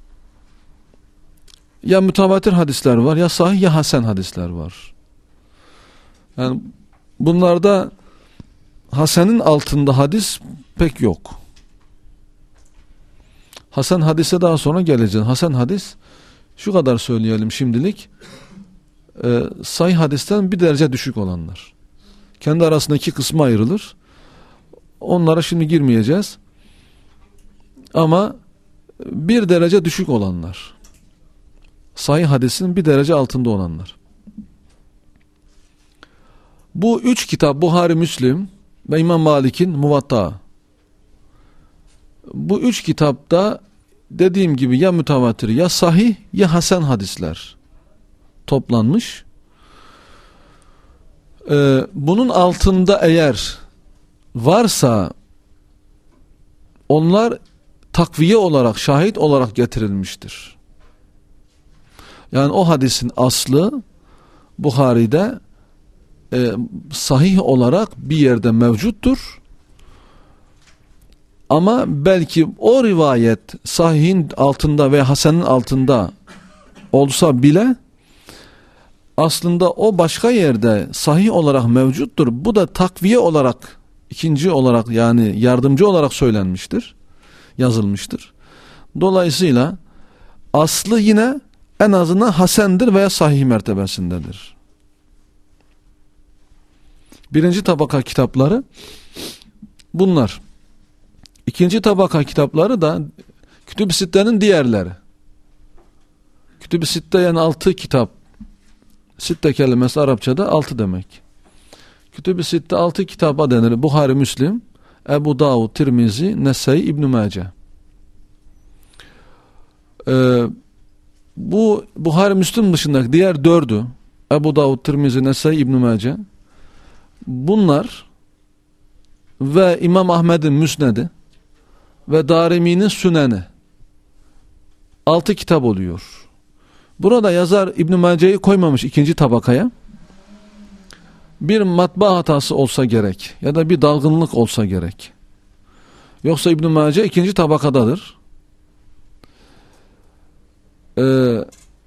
ya mütevatir hadisler var, ya sahih ya hasen hadisler var. Yani bunlarda hasenin altında hadis pek yok. Hasan hadise daha sonra geleceğiz. Hasan hadis şu kadar söyleyelim şimdilik. E, sahih hadisten bir derece düşük olanlar. Kendi arasında iki kısma ayrılır. Onlara şimdi girmeyeceğiz. Ama bir derece düşük olanlar. Sahih hadisin bir derece altında olanlar. Bu üç kitap, Buhari, Müslim ve İmam Malik'in Muvatta. Bu üç kitapta dediğim gibi ya mütevatir, ya sahih, ya hasen hadisler toplanmış. Ee, bunun altında eğer varsa onlar takviye olarak, şahit olarak getirilmiştir. Yani o hadisin aslı Buhari'de e, sahih olarak bir yerde mevcuttur. Ama belki o rivayet sahihin altında ve hasenin altında olsa bile aslında o başka yerde sahih olarak mevcuttur. Bu da takviye olarak, ikinci olarak, yani yardımcı olarak söylenmiştir, yazılmıştır. Dolayısıyla aslı yine en azından hasendir veya sahih mertebesindedir. Birinci tabaka kitapları bunlar. İkinci tabaka kitapları da Kütüb-i Sitte'nin diğerleri. Kütüb-i Sitte yani altı kitap. Sitte kelimesi Arapçada altı demek. Kütüb-i Sitte altı kitaba denir. Buhari, Müslim, Ebu Davud, Tirmizi, Nesai, İbn-i Mace. Ee, bu Buhari, Müslim dışındaki diğer dördü, Ebu Davud, Tirmizi, Nesai, İbn-i Mace, bunlar ve İmam Ahmed'in Müsned'i ve Darimi'nin Süneni altı kitap oluyor. Burada yazar İbn-i Mace'yi koymamış ikinci tabakaya. Bir matbaa hatası olsa gerek ya da bir dalgınlık olsa gerek. Yoksa İbn-i Mace ikinci tabakadadır. Ee,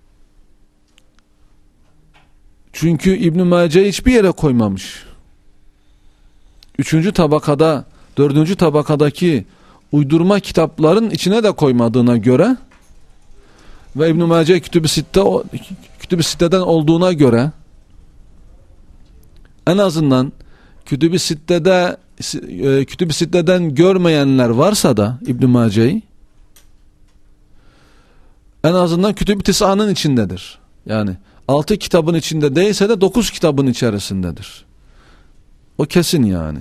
çünkü İbn-i Mace'yi hiçbir yere koymamış. Üçüncü tabakada, dördüncü tabakadaki uydurma kitapların içine de koymadığına göre ve İbn-i Mace Kütüb-i Sitte, Kütüb-i Sitte'den olduğuna göre en azından Kütüb-i Sitte'de Kütüb-i Sitte'den görmeyenler varsa da İbn-i Mace'yi en azından Kütüb-i Tis'a'nın içindedir. Yani altı kitabın içinde değilse de dokuz kitabın içerisindedir. O kesin yani.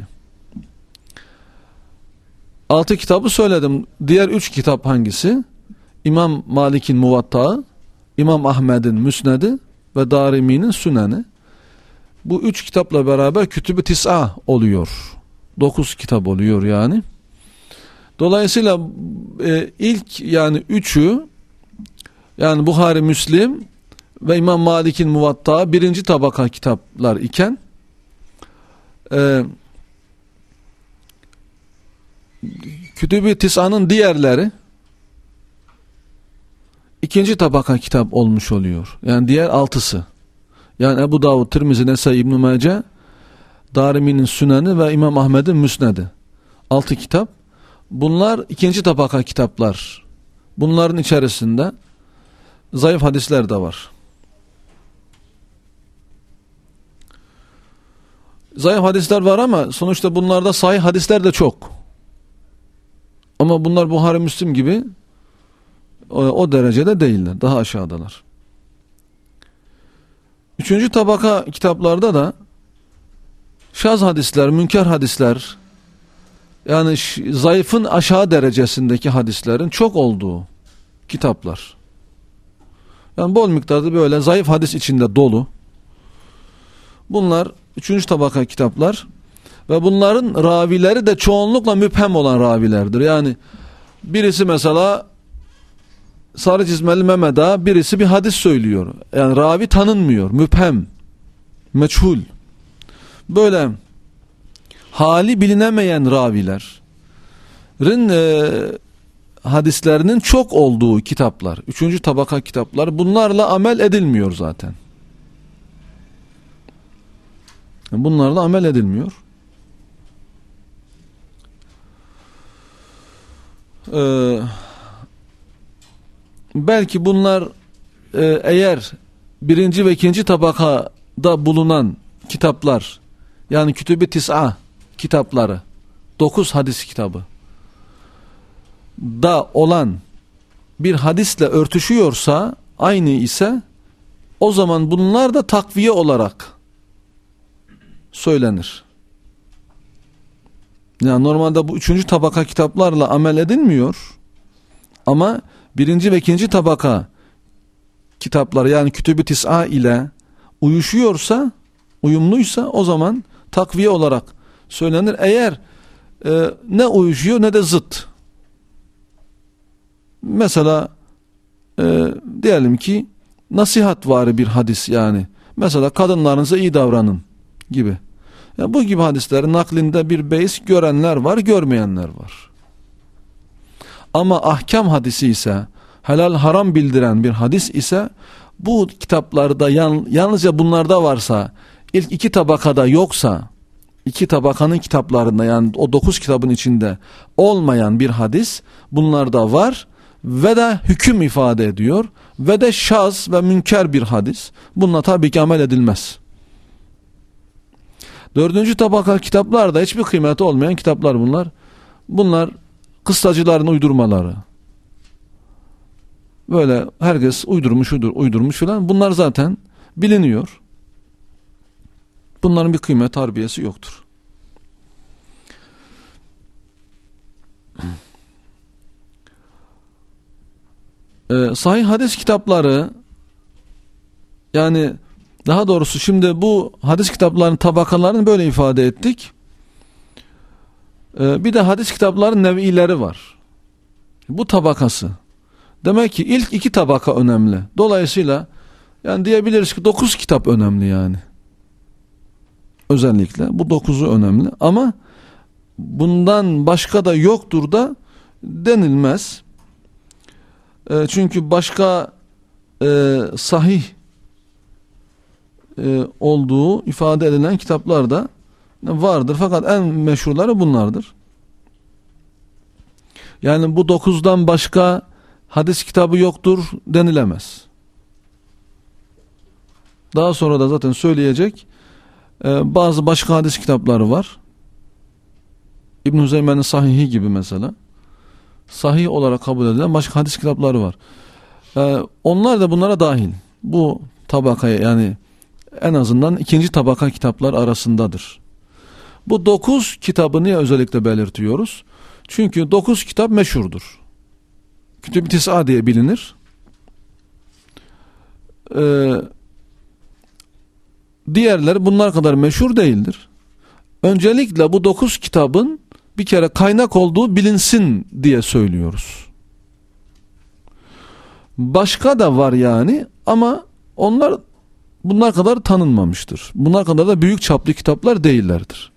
Altı kitabı söyledim. Diğer üç kitap hangisi? İmam Malik'in Muvatta'ı, İmam Ahmed'in Müsned'i ve Darimi'nin Süneni. Bu üç kitapla beraber Kütüb-i Tis'a oluyor. Dokuz kitap oluyor yani. Dolayısıyla e, ilk yani üçü, yani Buhari, Müslim ve İmam Malik'in Muvatta birinci tabaka kitaplar iken e, Kütüb-i Tis'a'nın diğerleri ikinci tabaka kitap olmuş oluyor. Yani diğer altısı. Yani Ebu Davud, Tirmizi, Nesai, İbn-i Mace, Darimi'nin Süneni ve İmam Ahmed'in Müsned'i. Altı kitap. Bunlar ikinci tabaka kitaplar. Bunların içerisinde zayıf hadisler de var. Zayıf hadisler var ama sonuçta bunlarda sahih hadisler de çok. Ama bunlar Buhari, Müslim gibi o, o derecede değiller. Daha aşağıdalar. Üçüncü tabaka kitaplarda da şaz hadisler, münker hadisler, yani zayıfın aşağı derecesindeki hadislerin çok olduğu kitaplar. Yani bol miktarda böyle zayıf hadis içinde dolu. Bunlar üçüncü tabaka kitaplar ve bunların ravileri de çoğunlukla müphem olan ravilerdir. Yani birisi mesela Sarı Çizmeli Mehmet Ağa, birisi bir hadis söylüyor. Yani ravi tanınmıyor. Müphem, meçhul. Böyle hali bilinemeyen ravilerin e, hadislerinin çok olduğu kitaplar. Üçüncü tabaka kitaplar. Bunlarla amel edilmiyor zaten. Bunlarla amel edilmiyor. Eee Belki bunlar e, eğer birinci ve ikinci tabakada bulunan kitaplar, yani Kütüb-i Tis'a kitapları, dokuz hadis kitabı da olan bir hadisle örtüşüyorsa, aynı ise, o zaman bunlar da takviye olarak söylenir. Yani normalde bu üçüncü tabaka kitaplarla amel edilmiyor ama birinci ve ikinci tabaka kitaplar, yani Kütüb-i Tis'a ile uyuşuyorsa, uyumluysa, o zaman takviye olarak söylenir. Eğer e, ne uyuşuyor ne de zıt. Mesela e, diyelim ki nasihat vari bir hadis, yani mesela kadınlarınıza iyi davranın gibi. Yani bu gibi hadislerin naklinde bir beis görenler var, görmeyenler var. Ama ahkam hadisi ise, helal haram bildiren bir hadis ise, bu kitaplarda yan, yalnızca bunlarda varsa, ilk iki tabakada yoksa, iki tabakanın kitaplarında, yani o dokuz kitabın içinde olmayan bir hadis bunlarda var ve de hüküm ifade ediyor ve de şaz ve münker bir hadis, bununla tabii ki amel edilmez. Dördüncü tabaka kitaplarda hiçbir kıymeti olmayan kitaplar bunlar. Bunlar kıssacıların uydurmaları. Böyle herkes uydurmuş uydur, uydurmuş falan. Bunlar zaten biliniyor. Bunların bir kıymet harbiyesi yoktur. Ee, sahih hadis kitapları, yani daha doğrusu şimdi bu hadis kitaplarının tabakalarını böyle ifade ettik. Ee, bir de hadis kitaplarının nev'ileri var. Bu tabakası. Demek ki ilk iki tabaka önemli. Dolayısıyla yani diyebiliriz ki dokuz kitap önemli yani. Özellikle bu dokuzu önemli ama bundan başka da yoktur da denilmez. E, çünkü başka e, sahih e, olduğu ifade edilen kitaplar da vardır. Fakat en meşhurları bunlardır. Yani bu dokuzdan başka hadis kitabı yoktur denilemez. Daha sonra da zaten söyleyecek e, bazı başka hadis kitapları var. İbn-i Hüzeyme'nin Sahihi gibi mesela. Sahih olarak kabul edilen başka hadis kitapları var. E, onlar da bunlara dahil. Bu tabakaya, yani en azından ikinci tabaka kitaplar arasındadır. Bu dokuz kitabı niye özellikle belirtiyoruz? Çünkü dokuz kitap meşhurdur. Kütüb-i Tis'a diye bilinir. Ee, diğerleri bunlar kadar meşhur değildir. Öncelikle bu dokuz kitabın bir kere kaynak olduğu bilinsin diye söylüyoruz. Başka da var yani ama onlar bunlar kadar tanınmamıştır. Bunlar kadar da büyük çaplı kitaplar değillerdir.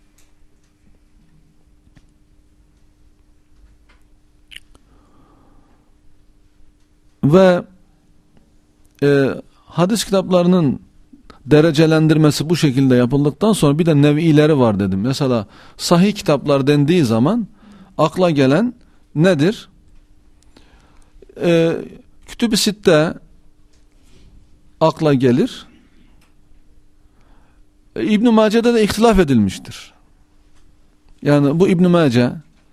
Ve e, hadis kitaplarının derecelendirmesi bu şekilde yapıldıktan sonra bir de nev'ileri var dedim. Mesela sahih kitaplar dendiği zaman akla gelen nedir? E, Kütüb-i Sitte akla gelir. E, İbn-i Mace'de de ihtilaf edilmiştir. Yani bu İbn-i Mace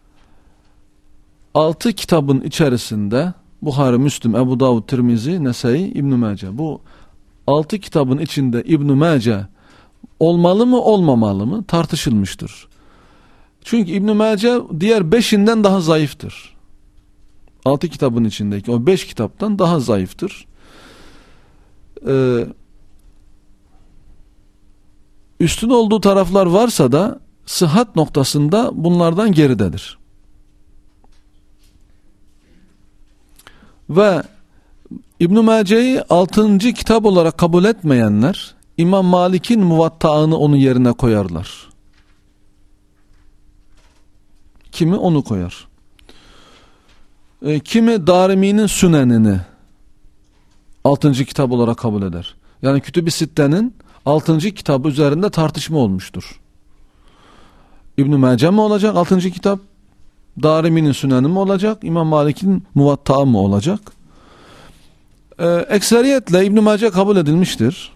altı kitabın içerisinde Buhari, Müslim, Ebu Davud, Tirmizi, Nesai, İbn-i Mace. Bu altı kitabın içinde İbn-i Mace olmalı mı olmamalı mı tartışılmıştır. Çünkü İbn-i Mace diğer beşinden daha zayıftır. Altı kitabın içindeki o beş kitaptan daha zayıftır. Ee, üstün olduğu taraflar varsa da sıhhat noktasında bunlardan geridedir. Ve İbn-i Mace'yi altıncı kitap olarak kabul etmeyenler İmam Malik'in Muvatta'ını onun yerine koyarlar. Kimi onu koyar. E, kimi Darimi'nin Sünenini altıncı kitap olarak kabul eder. Yani Kütüb-i Sitte'nin altıncı kitabı üzerinde tartışma olmuştur. İbn-i Mace mi olacak altıncı kitap? Darimi'nin Süneni mi olacak? İmam Malik'in Muvatta'a mı olacak? Ee, ekseriyetle İbn-i Mace kabul edilmiştir.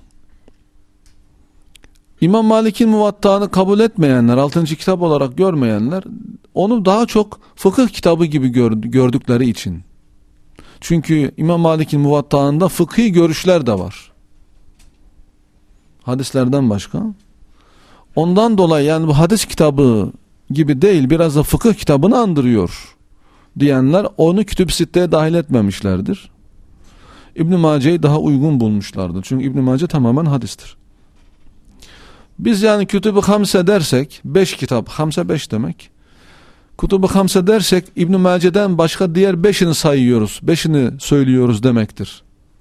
İmam Malik'in Muvatta'ını kabul etmeyenler, altıncı kitap olarak görmeyenler onu daha çok fıkıh kitabı gibi gördükleri için. Çünkü İmam Malik'in Muvatta'ında fıkhi görüşler de var. Hadislerden başka. Ondan dolayı yani bu hadis kitabı gibi değil, biraz da fıkıh kitabını andırıyor diyenler onu Kütüb-i Sitte'ye dahil etmemişlerdir. İbn-i Mace'yi daha uygun bulmuşlardır. Çünkü İbn-i Mace tamamen hadistir. Biz yani Kütüb-i Hamse dersek, beş kitap, Hamse beş demek. Kütüb-i Hamse dersek İbn-i Mace'den başka diğer beşini sayıyoruz, beşini söylüyoruz demektir.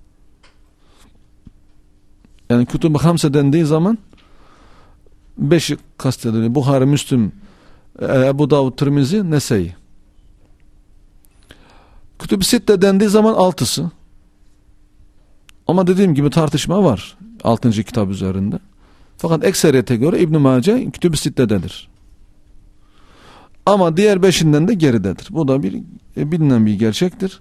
Yani Kütüb-i Hamse dendiği zaman beşi kastediliyor. Buhari, Müslim, Ebu Davud, Tirmizi, Nesai. Kütüb-i Sitte dendiği zaman altısı. Ama dediğim gibi tartışma var altıncı kitap üzerinde. Fakat ekseriyete göre İbn-i Mace Kütüb-i Sitte'dedir. Ama diğer beşinden de geridedir. Bu da bir e, bilinen bir gerçektir.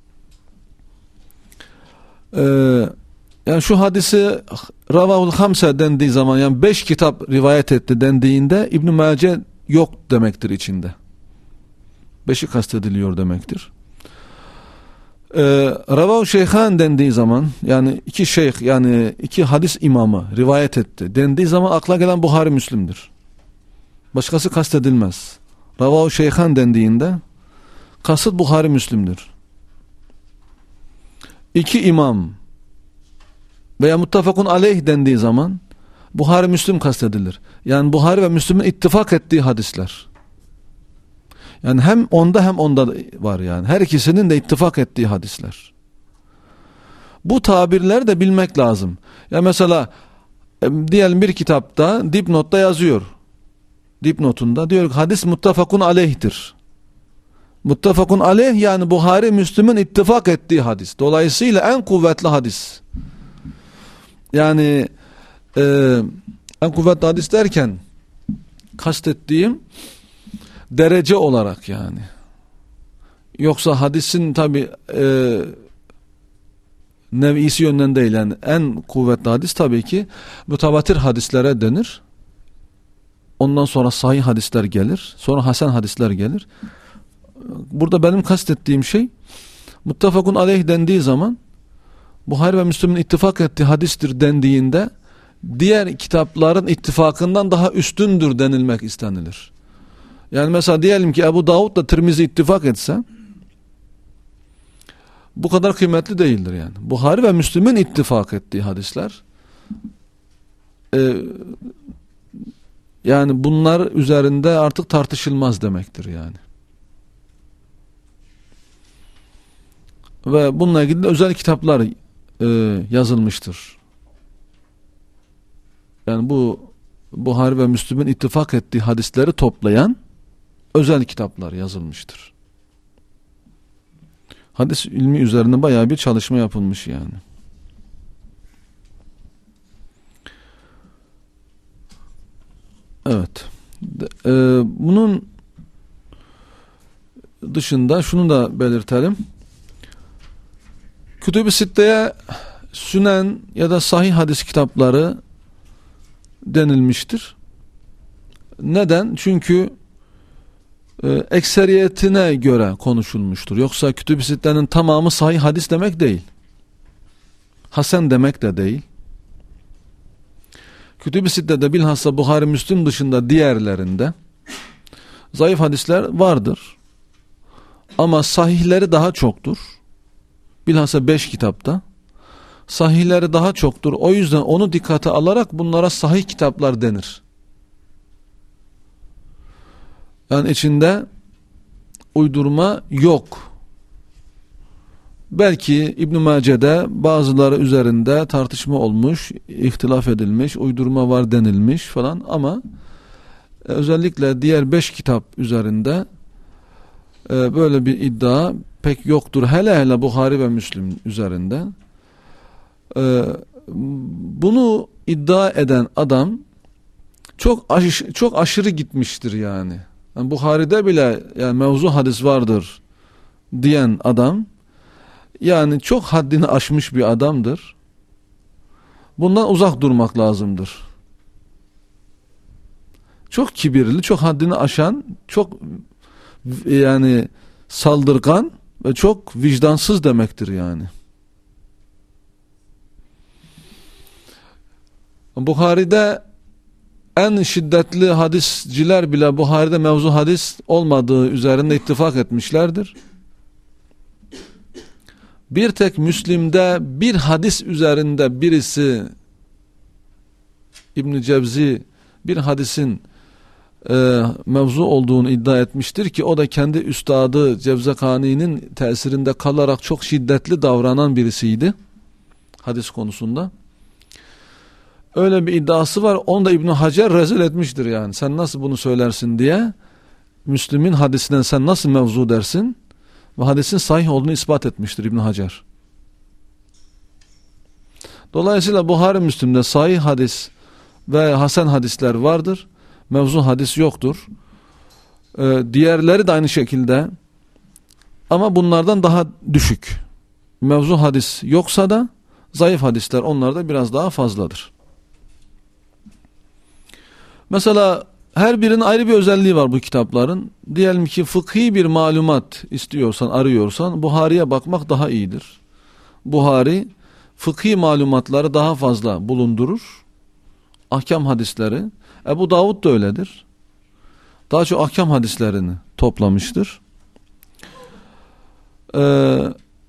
Ee, yani şu hadisi Ravahul Hamse dendiği zaman, yani beş kitap rivayet etti dendiğinde İbn-i Mace yok demektir içinde. Beşi kastediliyor demektir. Ee, Ravahul Şeyhan dendiği zaman, yani iki şeyh, yani iki hadis imamı rivayet etti dendiği zaman akla gelen Buhari Müslim'dir. Başkası kastedilmez. Ravahul Şeyhan dendiğinde kasıt Buhari Müslim'dir. İki imam veya muttafakun aleyh dendiği zaman Buhari Müslim kastedilir. Yani Buhari ve Müslim'in ittifak ettiği hadisler. Yani hem onda hem onda var yani. Her ikisinin de ittifak ettiği hadisler. Bu tabirleri de bilmek lazım. Ya mesela diyelim bir kitapta dipnotta yazıyor. Dipnotunda diyor ki hadis muttafakun aleyhtir. Muttafakun aleyh yani Buhari Müslim'in ittifak ettiği hadis. Dolayısıyla en kuvvetli hadis. Yani e, en kuvvetli hadis derken kastettiğim derece olarak yani. Yoksa hadisin tabi e, nev'isi yönden değil, yani en kuvvetli hadis tabii ki mütevatir hadislere denir. Ondan sonra sahih hadisler gelir. Sonra hasen hadisler gelir. Burada benim kastettiğim şey muttafakun aleyh dendiği zaman Buhari ve Müslim'in ittifak ettiği hadistir dendiğinde diğer kitapların ittifakından daha üstündür denilmek istenilir. Yani mesela diyelim ki Ebu Davud da Tirmizi ittifak etse bu kadar kıymetli değildir yani. Buhari ve Müslim'in ittifak ettiği hadisler e, yani bunlar üzerinde artık tartışılmaz demektir yani. Ve bununla ilgili özel kitaplar e, yazılmıştır. Yani bu Buhari ve Müslim'in ittifak ettiği hadisleri toplayan özel kitaplar yazılmıştır. Hadis ilmi üzerine bayağı bir çalışma yapılmış yani. Evet. E, bunun dışında şunu da belirtelim. Kütüb-i Sitte'ye Sünen ya da Sahih hadis kitapları denilmiştir. Neden? Çünkü e, ekseriyetine göre konuşulmuştur. Yoksa Kütüb-i Sitte'nin tamamı sahih hadis demek değil. Hasen demek de değil. Kütüb-i Sitte'de bilhassa Buhari Müslim dışında diğerlerinde zayıf hadisler vardır. Ama sahihleri daha çoktur. Bilhassa beş kitapta sahihleri daha çoktur. O yüzden onu dikkate alarak bunlara sahih kitaplar denir. Yani içinde uydurma yok. Belki İbn-i Mace'de bazıları üzerinde tartışma olmuş, ihtilaf edilmiş, uydurma var denilmiş falan ama özellikle diğer beş kitap üzerinde böyle bir iddia pek yoktur. Hele hele Buhari ve Müslim üzerinde. Ee, bunu iddia eden adam çok aş çok aşırı gitmiştir yani. yani. Buhari'de bile yani mevzu hadis vardır diyen adam yani çok haddini aşmış bir adamdır. Bundan uzak durmak lazımdır. Çok kibirli, çok haddini aşan, çok yani saldırgan ve çok vicdansız demektir yani. Buhari'de en şiddetli hadisciler bile Buhari'de mevzu hadis olmadığı üzerinde ittifak etmişlerdir. Bir tek Müslim'de bir hadis üzerinde birisi İbn-i Cevzi bir hadisin e, mevzu olduğunu iddia etmiştir ki o da kendi üstadı Cevzekani'nin tesirinde kalarak çok şiddetli davranan birisiydi hadis konusunda. Öyle bir iddiası var. Onu da İbn-i Hacer rezil etmiştir yani. Sen nasıl bunu söylersin diye. Müslim'in hadisinden sen nasıl mevzu dersin? Ve hadisin sahih olduğunu ispat etmiştir İbn-i Hacer. Dolayısıyla Buhari Müslim'de sahih hadis ve hasen hadisler vardır. Mevzu hadis yoktur. Ee, diğerleri de aynı şekilde, ama bunlardan daha düşük. Mevzu hadis yoksa da zayıf hadisler onlarda biraz daha fazladır. Mesela her birinin ayrı bir özelliği var bu kitapların. Diyelim ki fıkhi bir malumat istiyorsan, arıyorsan Buhari'ye bakmak daha iyidir. Buhari fıkhi malumatları daha fazla bulundurur. Ahkam hadisleri. Ebu Davud da öyledir. Daha çok ahkam hadislerini toplamıştır. Ee,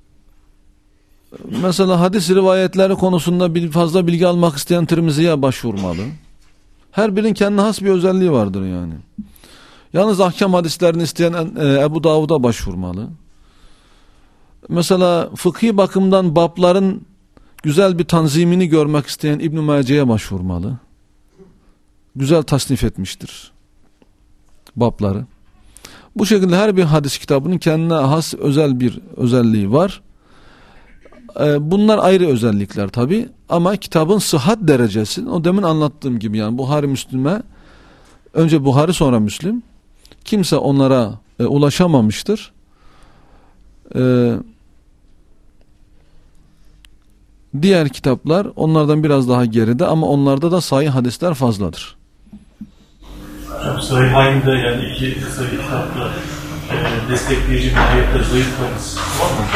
mesela hadis rivayetleri konusunda bir fazla bilgi almak isteyen Tirmizi'ye başvurmalı. Her birinin kendine has bir özelliği vardır yani. Yalnız ahkam hadislerini isteyen e, Ebu Davud'a başvurmalı. Mesela fıkhi bakımdan babların güzel bir tanzimini görmek isteyen İbn-i Mace'ye başvurmalı. Güzel tasnif etmiştir babları. Bu şekilde her bir hadis kitabının kendine has özel bir özelliği var. Ee, bunlar ayrı özellikler tabi, ama kitabın sıhhat derecesi, o demin anlattığım gibi, yani Buhari Müslim'e, önce Buhari sonra Müslim, kimse onlara e, ulaşamamıştır. Ee, diğer kitaplar onlardan biraz daha geride, ama onlarda da sahih hadisler fazladır. Hocam Sahihayn'de, yani iki sahih kitapta e, destekleyici bir ayette zayıf hadis var mı?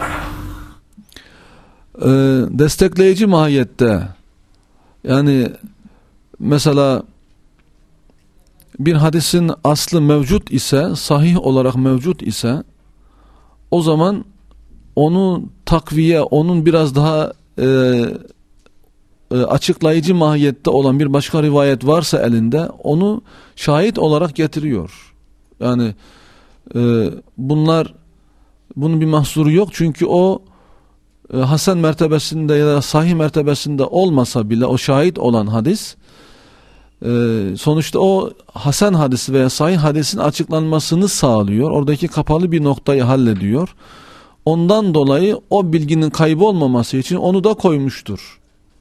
Ee, destekleyici mahiyette, yani mesela bir hadisin aslı mevcut ise, sahih olarak mevcut ise, o zaman onu takviye, onun biraz daha e, e, açıklayıcı mahiyette olan bir başka rivayet varsa elinde, onu şahit olarak getiriyor. Yani e, bunlar, bunun bir mahsuru yok, çünkü o e, hasen mertebesinde ya da sahih mertebesinde olmasa bile o şahit olan hadis, e, sonuçta o hasen hadisi veya sahih hadisin açıklanmasını sağlıyor. Oradaki kapalı bir noktayı hallediyor. Ondan dolayı o bilginin kaybolmaması için onu da koymuştur.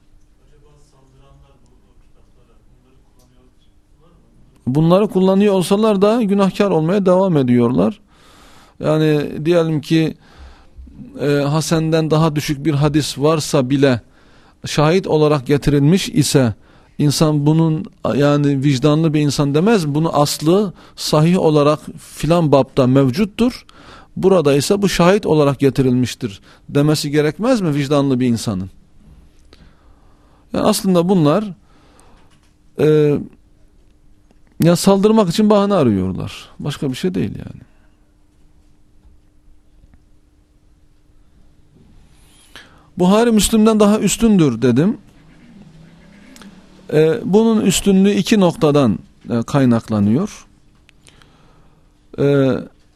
Bunları kullanıyor olsalar da günahkar olmaya devam ediyorlar. Yani diyelim ki e, Hasen'den daha düşük bir hadis varsa bile, şahit olarak getirilmiş ise, insan bunun, yani vicdanlı bir insan demez mi? Bunun aslı sahih olarak filan babda mevcuttur. Burada ise bu şahit olarak getirilmiştir demesi gerekmez mi vicdanlı bir insanın? Yani aslında bunlar e, ya saldırmak için bahane arıyorlar. Başka bir şey değil yani. Buhari Müslim'den daha üstündür dedim. E, bunun üstünlüğü iki noktadan e, kaynaklanıyor. E,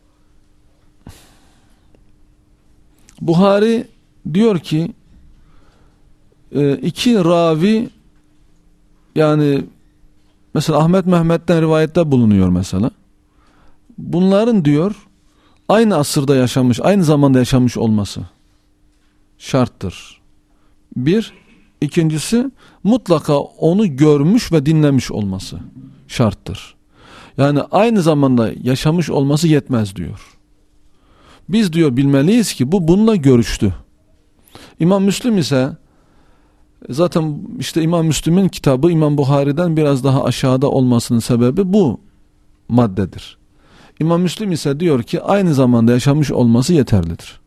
Buhari diyor ki e, iki ravi, yani mesela Ahmet Mehmet'ten rivayette bulunuyor mesela. Bunların diyor aynı asırda yaşamış, aynı zamanda yaşamış olması şarttır. Bir. İkincisi, mutlaka onu görmüş ve dinlemiş olması şarttır. Yani aynı zamanda yaşamış olması yetmez diyor. Biz diyor bilmeliyiz ki bu bununla görüştü. İmam Müslim ise, zaten işte İmam Müslim'in kitabı İmam Buhari'den biraz daha aşağıda olmasının sebebi bu maddedir. İmam Müslim ise diyor ki aynı zamanda yaşamış olması yeterlidir.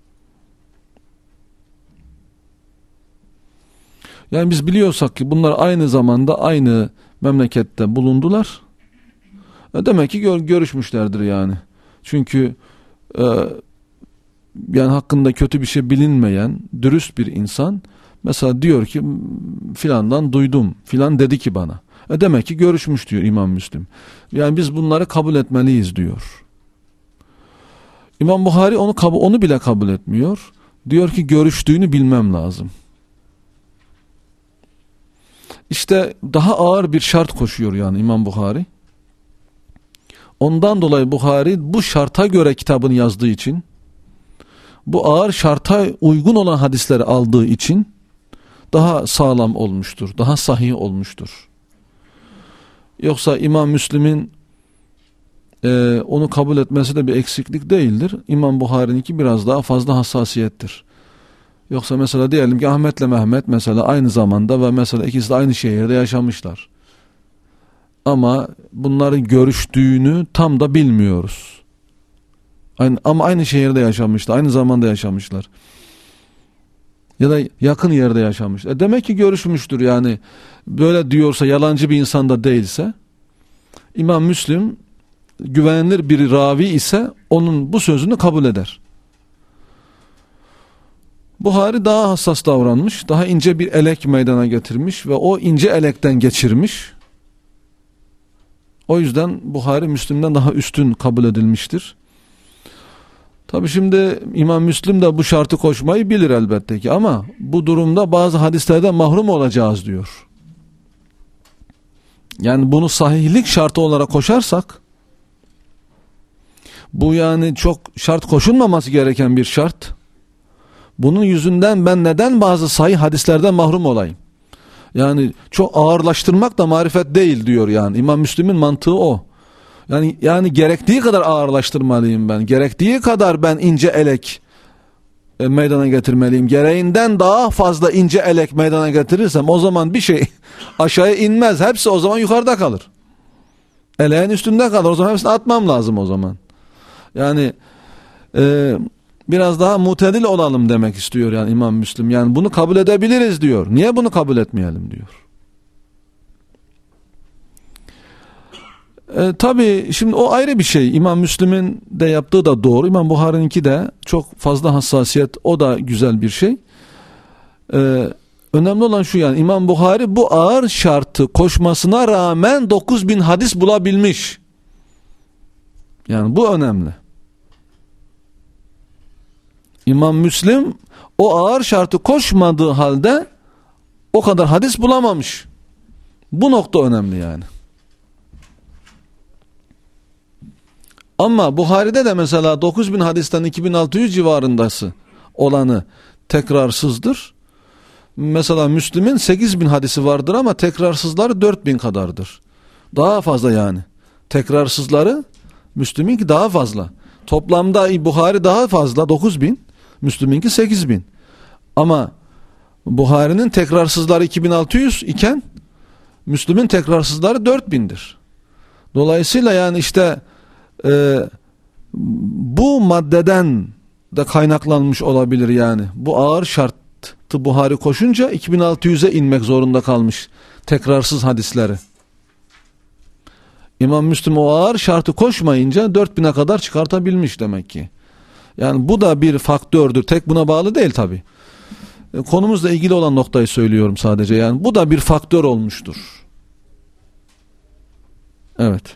Yani biz biliyorsak ki bunlar aynı zamanda aynı memlekette bulundular, e demek ki gör, görüşmüşlerdir yani. Çünkü e, yani hakkında kötü bir şey bilinmeyen dürüst bir insan mesela diyor ki filandan duydum, filan dedi ki bana. E demek ki görüşmüş diyor İmam Müslim. Yani biz bunları kabul etmeliyiz diyor. İmam Buhari onu kabul, onu bile kabul etmiyor. Diyor ki görüştüğünü bilmem lazım. İşte daha ağır bir şart koşuyor yani İmam Buhari. Ondan dolayı Buhari bu şarta göre kitabını yazdığı için, bu ağır şarta uygun olan hadisleri aldığı için, daha sağlam olmuştur, daha sahih olmuştur. Yoksa İmam Müslim'in e, onu kabul etmesi de bir eksiklik değildir. İmam Buhari'ninki biraz daha fazla hassasiyettir. Yoksa mesela diyelim ki Ahmet'le Mehmet mesela aynı zamanda ve mesela ikisi de aynı şehirde yaşamışlar. Ama bunların görüştüğünü tam da bilmiyoruz. Aynı, ama aynı şehirde yaşamışlar, aynı zamanda yaşamışlar. Ya da yakın yerde yaşamış. E demek ki görüşmüştür yani. Böyle diyorsa, yalancı bir insan da değilse, İmam Müslim güvenilir bir ravi ise onun bu sözünü kabul eder. Buhari daha hassas davranmış, daha ince bir elek meydana getirmiş ve o ince elekten geçirmiş. O yüzden Buhari Müslim'den daha üstün kabul edilmiştir. Tabi şimdi İmam Müslim de bu şartı koşmayı bilir elbette ki, ama bu durumda bazı hadislerden mahrum olacağız diyor. Yani bunu sahihlik şartı olarak koşarsak, bu yani çok şart koşulmaması gereken bir şart. Bunun yüzünden ben neden bazı sahih hadislerden mahrum olayım? Yani çok ağırlaştırmak da marifet değil diyor yani. İmam Müslim'in mantığı o. Yani yani gerektiği kadar ağırlaştırmalıyım ben. Gerektiği kadar ben ince elek e, meydana getirmeliyim. Gereğinden daha fazla ince elek meydana getirirsem o zaman bir şey aşağıya inmez. Hepsi o zaman yukarıda kalır. Eleğin üstünde kalır. O zaman hepsini atmam lazım o zaman. Yani e, biraz daha mutedil olalım demek istiyor yani İmam Müslim. Yani bunu kabul edebiliriz diyor. Niye bunu kabul etmeyelim diyor. E, tabii şimdi o ayrı bir şey. İmam Müslim'in de yaptığı da doğru. İmam Buhari'ninki de çok fazla hassasiyet. O da güzel bir şey. E, önemli olan şu yani İmam Buhari bu ağır şartı koşmasına rağmen dokuz bin hadis bulabilmiş. Yani bu önemli. İmam Müslim o ağır şartı koşmadığı halde o kadar hadis bulamamış. Bu nokta önemli yani. Ama Buhari'de de mesela dokuz bin hadisten iki bin altı yüz civarındası olanı tekrarsızdır. Mesela Müslim'in sekiz bin hadisi vardır ama tekrarsızları dört bin kadardır. Daha fazla yani. Tekrarsızları Müslim'inki daha fazla. Toplamda Buhari daha fazla dokuz bin, Müslim'inki sekiz bin. Ama Buhari'nin tekrarsızları iki bin altı yüz iken Müslim'in tekrarsızları dört bindir. Dolayısıyla yani işte e, bu maddeden de kaynaklanmış olabilir yani. Bu ağır şartı Buhari koşunca iki bin altı yüze inmek zorunda kalmış tekrarsız hadisleri. İmam Müslim o ağır şartı koşmayınca dört bine kadar çıkartabilmiş demek ki. Yani bu da bir faktördür. Tek buna bağlı değil tabi. Konumuzla ilgili olan noktayı söylüyorum sadece. Yani bu da bir faktör olmuştur. Evet.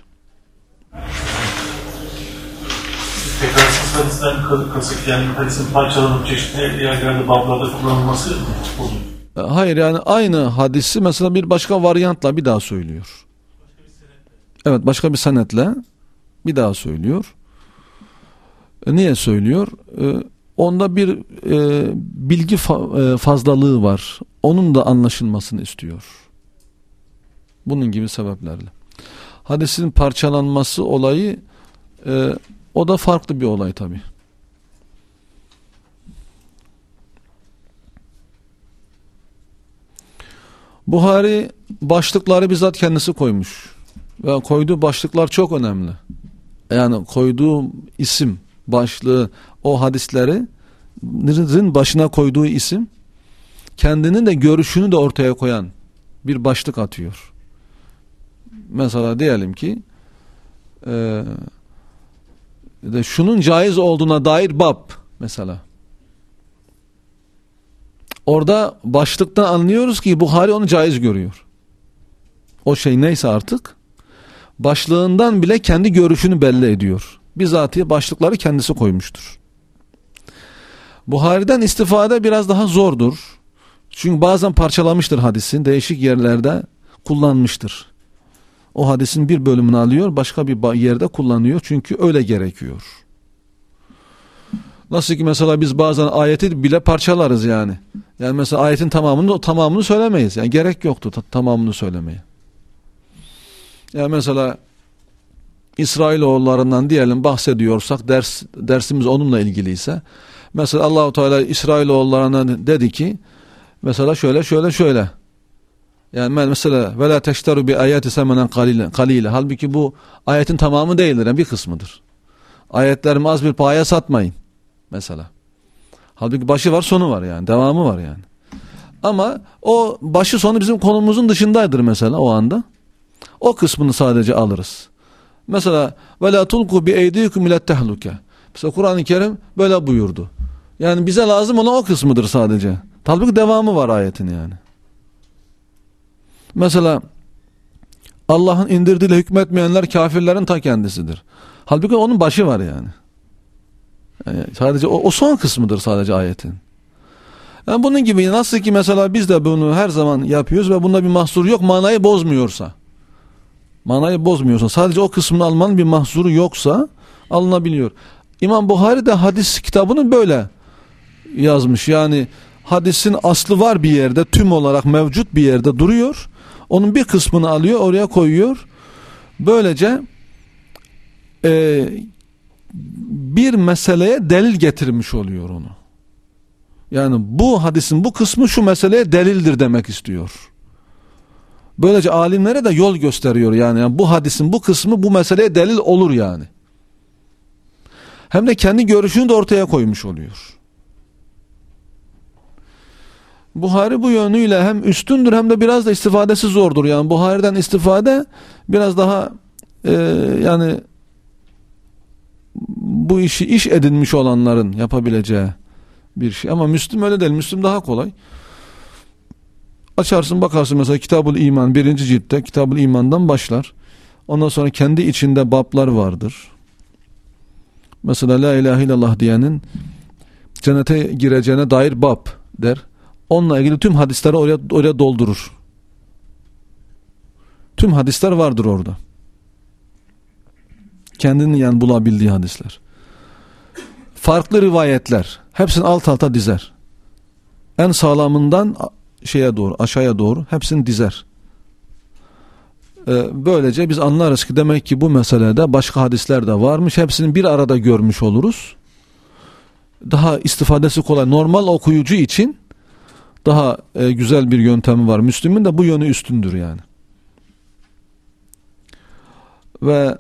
Tekrarsız hadislerin kasık yani hadisin parçalanıp çeşitli yerlerde bablarda kullanılması mı? Hayır yani aynı hadisi mesela bir başka varyantla bir daha söylüyor. Evet, başka bir senetle bir daha söylüyor. E, niye söylüyor? E, onda bir e, bilgi fa- e, fazlalığı var. Onun da anlaşılmasını istiyor. Bunun gibi sebeplerle. Hadisin parçalanması olayı e, o da farklı bir olay tabii. Buhari başlıkları bizzat kendisi koymuş. Ve koyduğu başlıklar çok önemli. Yani koyduğu isim, başlığı, o hadislerin başına koyduğu isim, kendinin de görüşünü de ortaya koyan bir başlık atıyor. Mesela diyelim ki e, de şunun caiz olduğuna dair bab mesela. Orada başlıktan anlıyoruz ki Buhari onu caiz görüyor. O şey neyse artık başlığından bile kendi görüşünü belli ediyor. Bizatihi başlıkları kendisi koymuştur. Buhari'den istifade biraz daha zordur. Çünkü bazen parçalamıştır hadisin, değişik yerlerde kullanmıştır. O hadisin bir bölümünü alıyor, başka bir yerde kullanıyor çünkü öyle gerekiyor. Nasıl ki mesela biz bazen ayeti bile parçalarız yani. Yani mesela ayetin tamamını tamamını söylemeyiz. Yani gerek yoktu ta- tamamını söylemeye. Yani mesela İsrailoğullarından diyelim bahsediyorsak, ders dersimiz onunla ilgiliyse, mesela Allahu Teala İsrailoğullarına dedi ki mesela şöyle şöyle şöyle. Yani mesela ve la teşteru bi ayati semenen qalile qalile. Halbuki bu ayetin tamamı değildir, yani bir kısmıdır. Ayetlerimi az bir pahaya satmayın mesela. Halbuki başı var, sonu var yani, devamı var yani. Ama o başı sonu bizim konumuzun dışındaydır mesela o anda. O kısmını sadece alırız. Mesela ve la tulku bi eydikum ila tehluke. Mesela Kur'an-ı Kerim böyle buyurdu. Yani bize lazım olan o kısmıdır sadece. Halbuki devamı var ayetin yani. Mesela Allah'ın indirdiğiyle hükmetmeyenler kafirlerin ta kendisidir. Halbuki onun başı var yani. Yani sadece o, o son kısmıdır sadece ayetin. Yani bunun gibi nasıl ki mesela biz de bunu her zaman yapıyoruz ve bunda bir mahsur yok, manayı bozmuyorsa. Manayı bozmuyorsa, sadece o kısmını almanın bir mahsuru yoksa alınabiliyor. İmam Buhari de hadis kitabını böyle yazmış. Yani hadisin aslı var bir yerde, tüm olarak mevcut bir yerde duruyor. Onun bir kısmını alıyor, oraya koyuyor. Böylece e, bir meseleye delil getirmiş oluyor onu. Yani bu hadisin bu kısmı şu meseleye delildir demek istiyor. Böylece alimlere de yol gösteriyor yani. Yani bu hadisin bu kısmı bu meseleye delil olur yani. Hem de kendi görüşünü de ortaya koymuş oluyor. Buhari bu yönüyle hem üstündür hem de biraz da istifadesi zordur. Yani Buhari'den istifade biraz daha e, yani bu işi iş edinmiş olanların yapabileceği bir şey. Ama Müslim öyle değil. Müslim daha kolay. Açarsın bakarsın mesela Kitab-ül İman birinci ciltte Kitab-ül İman'dan başlar. Ondan sonra kendi içinde bablar vardır. Mesela La ilahe illallah diyenin cennete gireceğine dair bab der. Onunla ilgili tüm hadisleri oraya, oraya doldurur. Tüm hadisler vardır orada. Kendinin yani bulabildiği hadisler. Farklı rivayetler. Hepsini alt alta dizer. En sağlamından şeye doğru, aşağıya doğru hepsini dizer. Ee, böylece biz anlarız ki demek ki bu meselede başka hadisler de varmış. Hepsini bir arada görmüş oluruz. Daha istifadesi kolay. Normal okuyucu için daha e, güzel bir yöntemi var. Müslim'in de bu yönü üstündür yani. Ve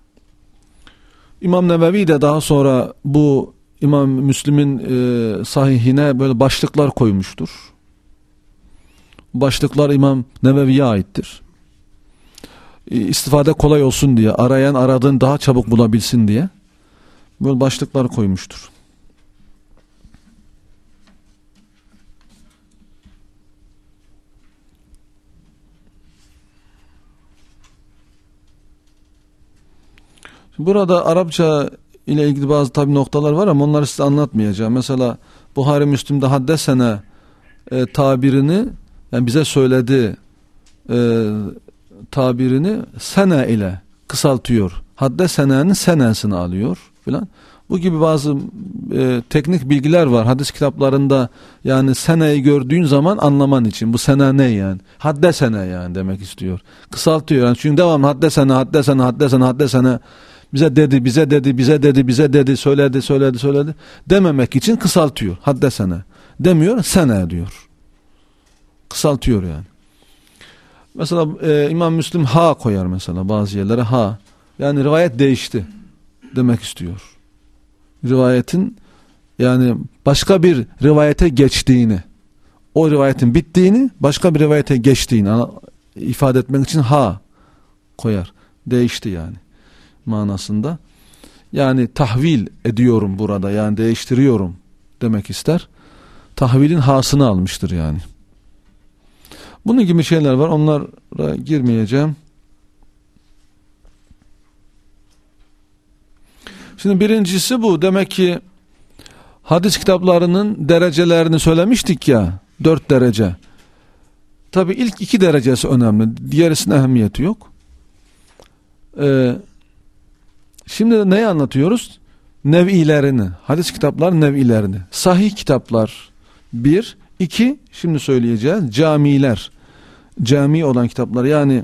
İmam Nevevi de daha sonra bu İmam Müslim'in e, sahihine böyle başlıklar koymuştur. Başlıklar İmam Nevevi'ye aittir. E, istifade kolay olsun diye, arayan aradığını daha çabuk bulabilsin diye böyle başlıklar koymuştur. Burada Arapça ile ilgili bazı tabi noktalar var ama onları size anlatmayacağım. Mesela Buhari Müslim'de haddesene e, tabirini yani bize söyledi e, tabirini sene ile kısaltıyor. Haddesene'nin senesini alıyor filan. Bu gibi bazı e, teknik bilgiler var hadis kitaplarında. Yani seneyi gördüğün zaman anlaman için bu sene ne yani? Haddesene yani demek istiyor. Kısaltıyor yani çünkü devam haddesene haddesene haddesene haddesene bize dedi, bize dedi, bize dedi, bize dedi, söyledi, söyledi, söyledi dememek için kısaltıyor. Haddesene demiyor, sene diyor. Kısaltıyor yani. Mesela e, İmam Müslim ha koyar mesela bazı yerlere ha. Yani rivayet değişti demek istiyor. Rivayetin yani başka bir rivayete geçtiğini, o rivayetin bittiğini, başka bir rivayete geçtiğini ifade etmek için ha koyar. Değişti yani manasında. Yani tahvil ediyorum burada, yani değiştiriyorum demek ister. Tahvilin hasını almıştır yani. Bunun gibi şeyler var. Onlara girmeyeceğim. Şimdi birincisi bu. Demek ki hadis kitaplarının derecelerini söylemiştik ya. Dört derece. Tabii ilk iki derecesi önemli. Diğerisinin ehemmiyeti yok. Ee, şimdi de neyi anlatıyoruz? nev'ilerini, hadis kitaplar nev'ilerini. Sahih kitaplar bir, iki, şimdi söyleyeceğiz, camiler, cami olan kitaplar, yani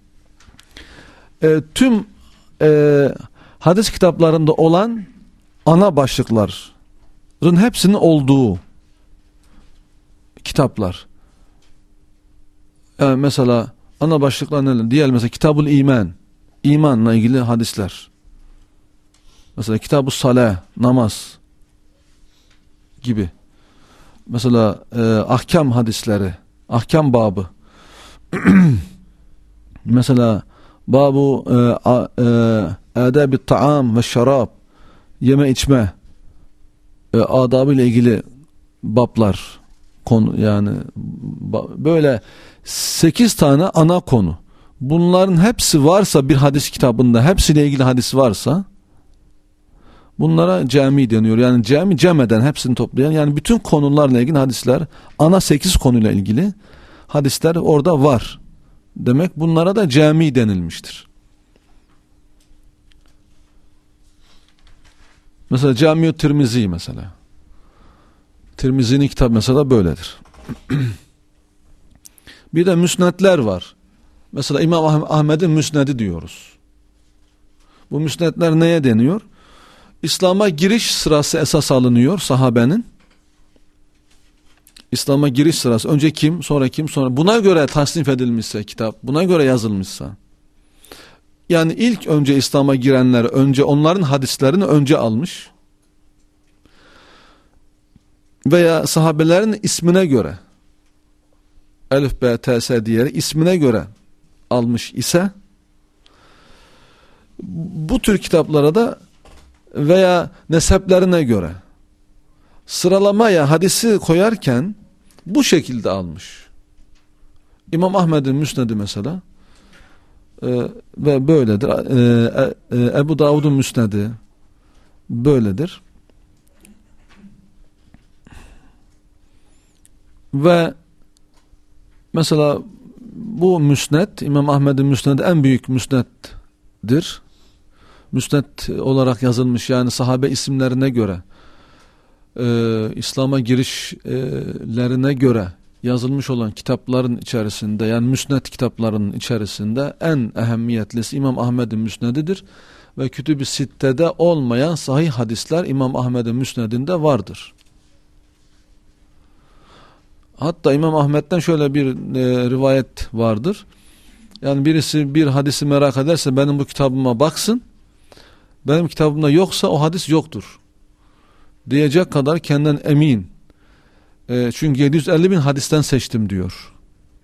e, tüm e, hadis kitaplarında olan ana başlıkların hepsinin olduğu kitaplar. Yani mesela ana başlıklar neler? Diyelim mesela Kitabul İman, imanla ilgili hadisler. Mesela Kitab-ı Salah, namaz gibi. Mesela e, ahkam hadisleri, ahkam babı. Mesela babu e, e, adab-ı taam ve şarab, yeme içme e, adabı ile ilgili bablar, konu, yani böyle sekiz tane ana konu. Bunların hepsi varsa bir hadis kitabında, hepsiyle ilgili hadis varsa bunlara cami deniyor. Yani cami, cem eden, hepsini toplayan, yani bütün konularla ilgili hadisler, ana sekiz konuyla ilgili hadisler orada var demek. Bunlara da cami denilmiştir. Mesela Cami-i Tirmizi mesela. Tirmizi'nin kitabı mesela böyledir. Bir de müsnetler var. Mesela İmam Ahmed'in müsnedi diyoruz. Bu müsnetler neye deniyor? İslam'a giriş sırası esas alınıyor sahabenin. İslam'a giriş sırası. Önce kim, sonra kim, sonra. Buna göre tasnif edilmişse kitap, buna göre yazılmışsa. Yani ilk önce İslam'a girenler, önce onların hadislerini önce almış. Veya sahabelerin ismine göre, Elif, B, T, S diyerek ismine göre almış ise, bu tür kitaplara da veya neseplerine göre sıralamaya hadisi koyarken bu şekilde almış. İmam Ahmed'in müsnedi mesela e, ve böyledir. E, e, Ebu Davud'un müsnedi böyledir. Ve mesela bu müsned, İmam Ahmed'in müsnedi en büyük müsneddir. Müsned olarak yazılmış, yani sahabe isimlerine göre, e, İslam'a girişlerine göre yazılmış olan kitapların içerisinde, yani müsned kitaplarının içerisinde en ehemmiyetlisi İmam Ahmed'in müsnedidir. Ve Kütüb-i Sitte'de olmayan sahih hadisler İmam Ahmed'in müsnedinde vardır. Hatta İmam Ahmed'den şöyle bir e, rivayet vardır. Yani birisi bir hadisi merak ederse benim bu kitabıma baksın. Benim kitabımda yoksa o hadis yoktur diyecek kadar kendinden emin. E, çünkü yedi yüz elli bin hadisten seçtim diyor.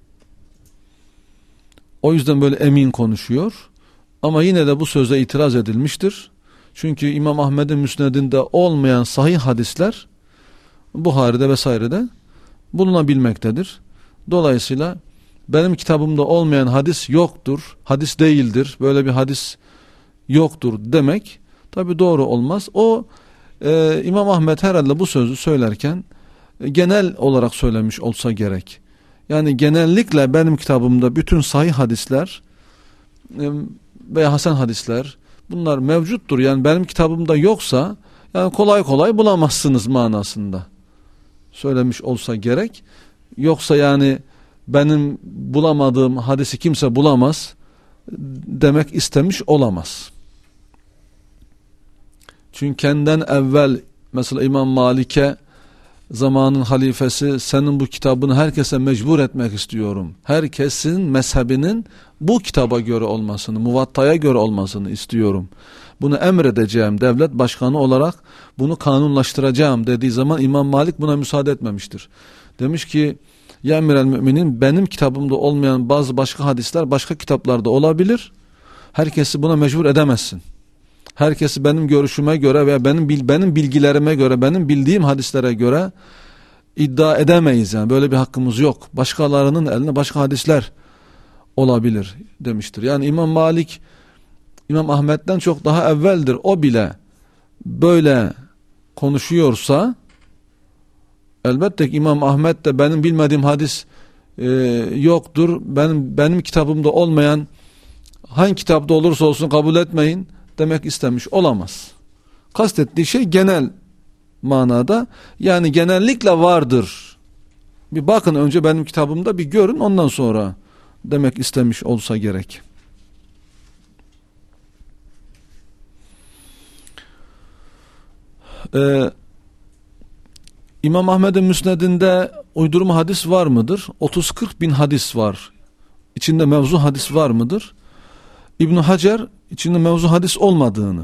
O yüzden böyle emin konuşuyor. Ama yine de bu söze itiraz edilmiştir. Çünkü İmam Ahmed'in müsnedinde olmayan sahih hadisler Buhari'de vesairede bulunabilmektedir. Dolayısıyla benim kitabımda olmayan hadis yoktur, hadis değildir, böyle bir hadis yoktur demek tabi doğru olmaz. O e, İmam Ahmed herhalde bu sözü söylerken e, genel olarak söylemiş olsa gerek. Yani genellikle benim kitabımda bütün sahih hadisler e, veya hasen hadisler, bunlar mevcuttur. Yani benim kitabımda yoksa yani kolay kolay bulamazsınız manasında söylemiş olsa gerek. Yoksa yani benim bulamadığım hadisi kimse bulamaz demek istemiş olamaz. Çünkü kendinden evvel mesela İmam Malik'e zamanın halifesi, senin bu kitabını herkese mecbur etmek istiyorum, herkesin mezhebinin bu kitaba göre olmasını, Muvatta'ya göre olmasını istiyorum, bunu emredeceğim, devlet başkanı olarak bunu kanunlaştıracağım dediği zaman İmam Malik buna müsaade etmemiştir. Demiş ki ya Emirel Müminin, benim kitabımda olmayan bazı başka hadisler başka kitaplarda olabilir, herkesi buna mecbur edemezsin. Herkesi benim görüşüme göre veya benim benim bilgilerime göre, benim bildiğim hadislere göre iddia edemeyiz. Yani böyle bir hakkımız yok. Başkalarının eline başka hadisler olabilir demiştir. Yani İmam Malik İmam Ahmed'den çok daha evveldir. O bile böyle konuşuyorsa elbette ki İmam Ahmed de benim bilmediğim hadis e, yoktur, benim benim kitabımda olmayan hangi kitapta olursa olsun kabul etmeyin demek istemiş olamaz. kastettiği şey genel manada, yani genellikle vardır. Bir bakın önce benim kitabımda bir görün, ondan sonra demek istemiş olsa gerek. Ee, İmam Ahmed'in müsnedinde uydurma hadis var mıdır? otuz kırk bin hadis var. İçinde mevzu hadis var mıdır? İbn Hacer içinde mevzu hadis olmadığını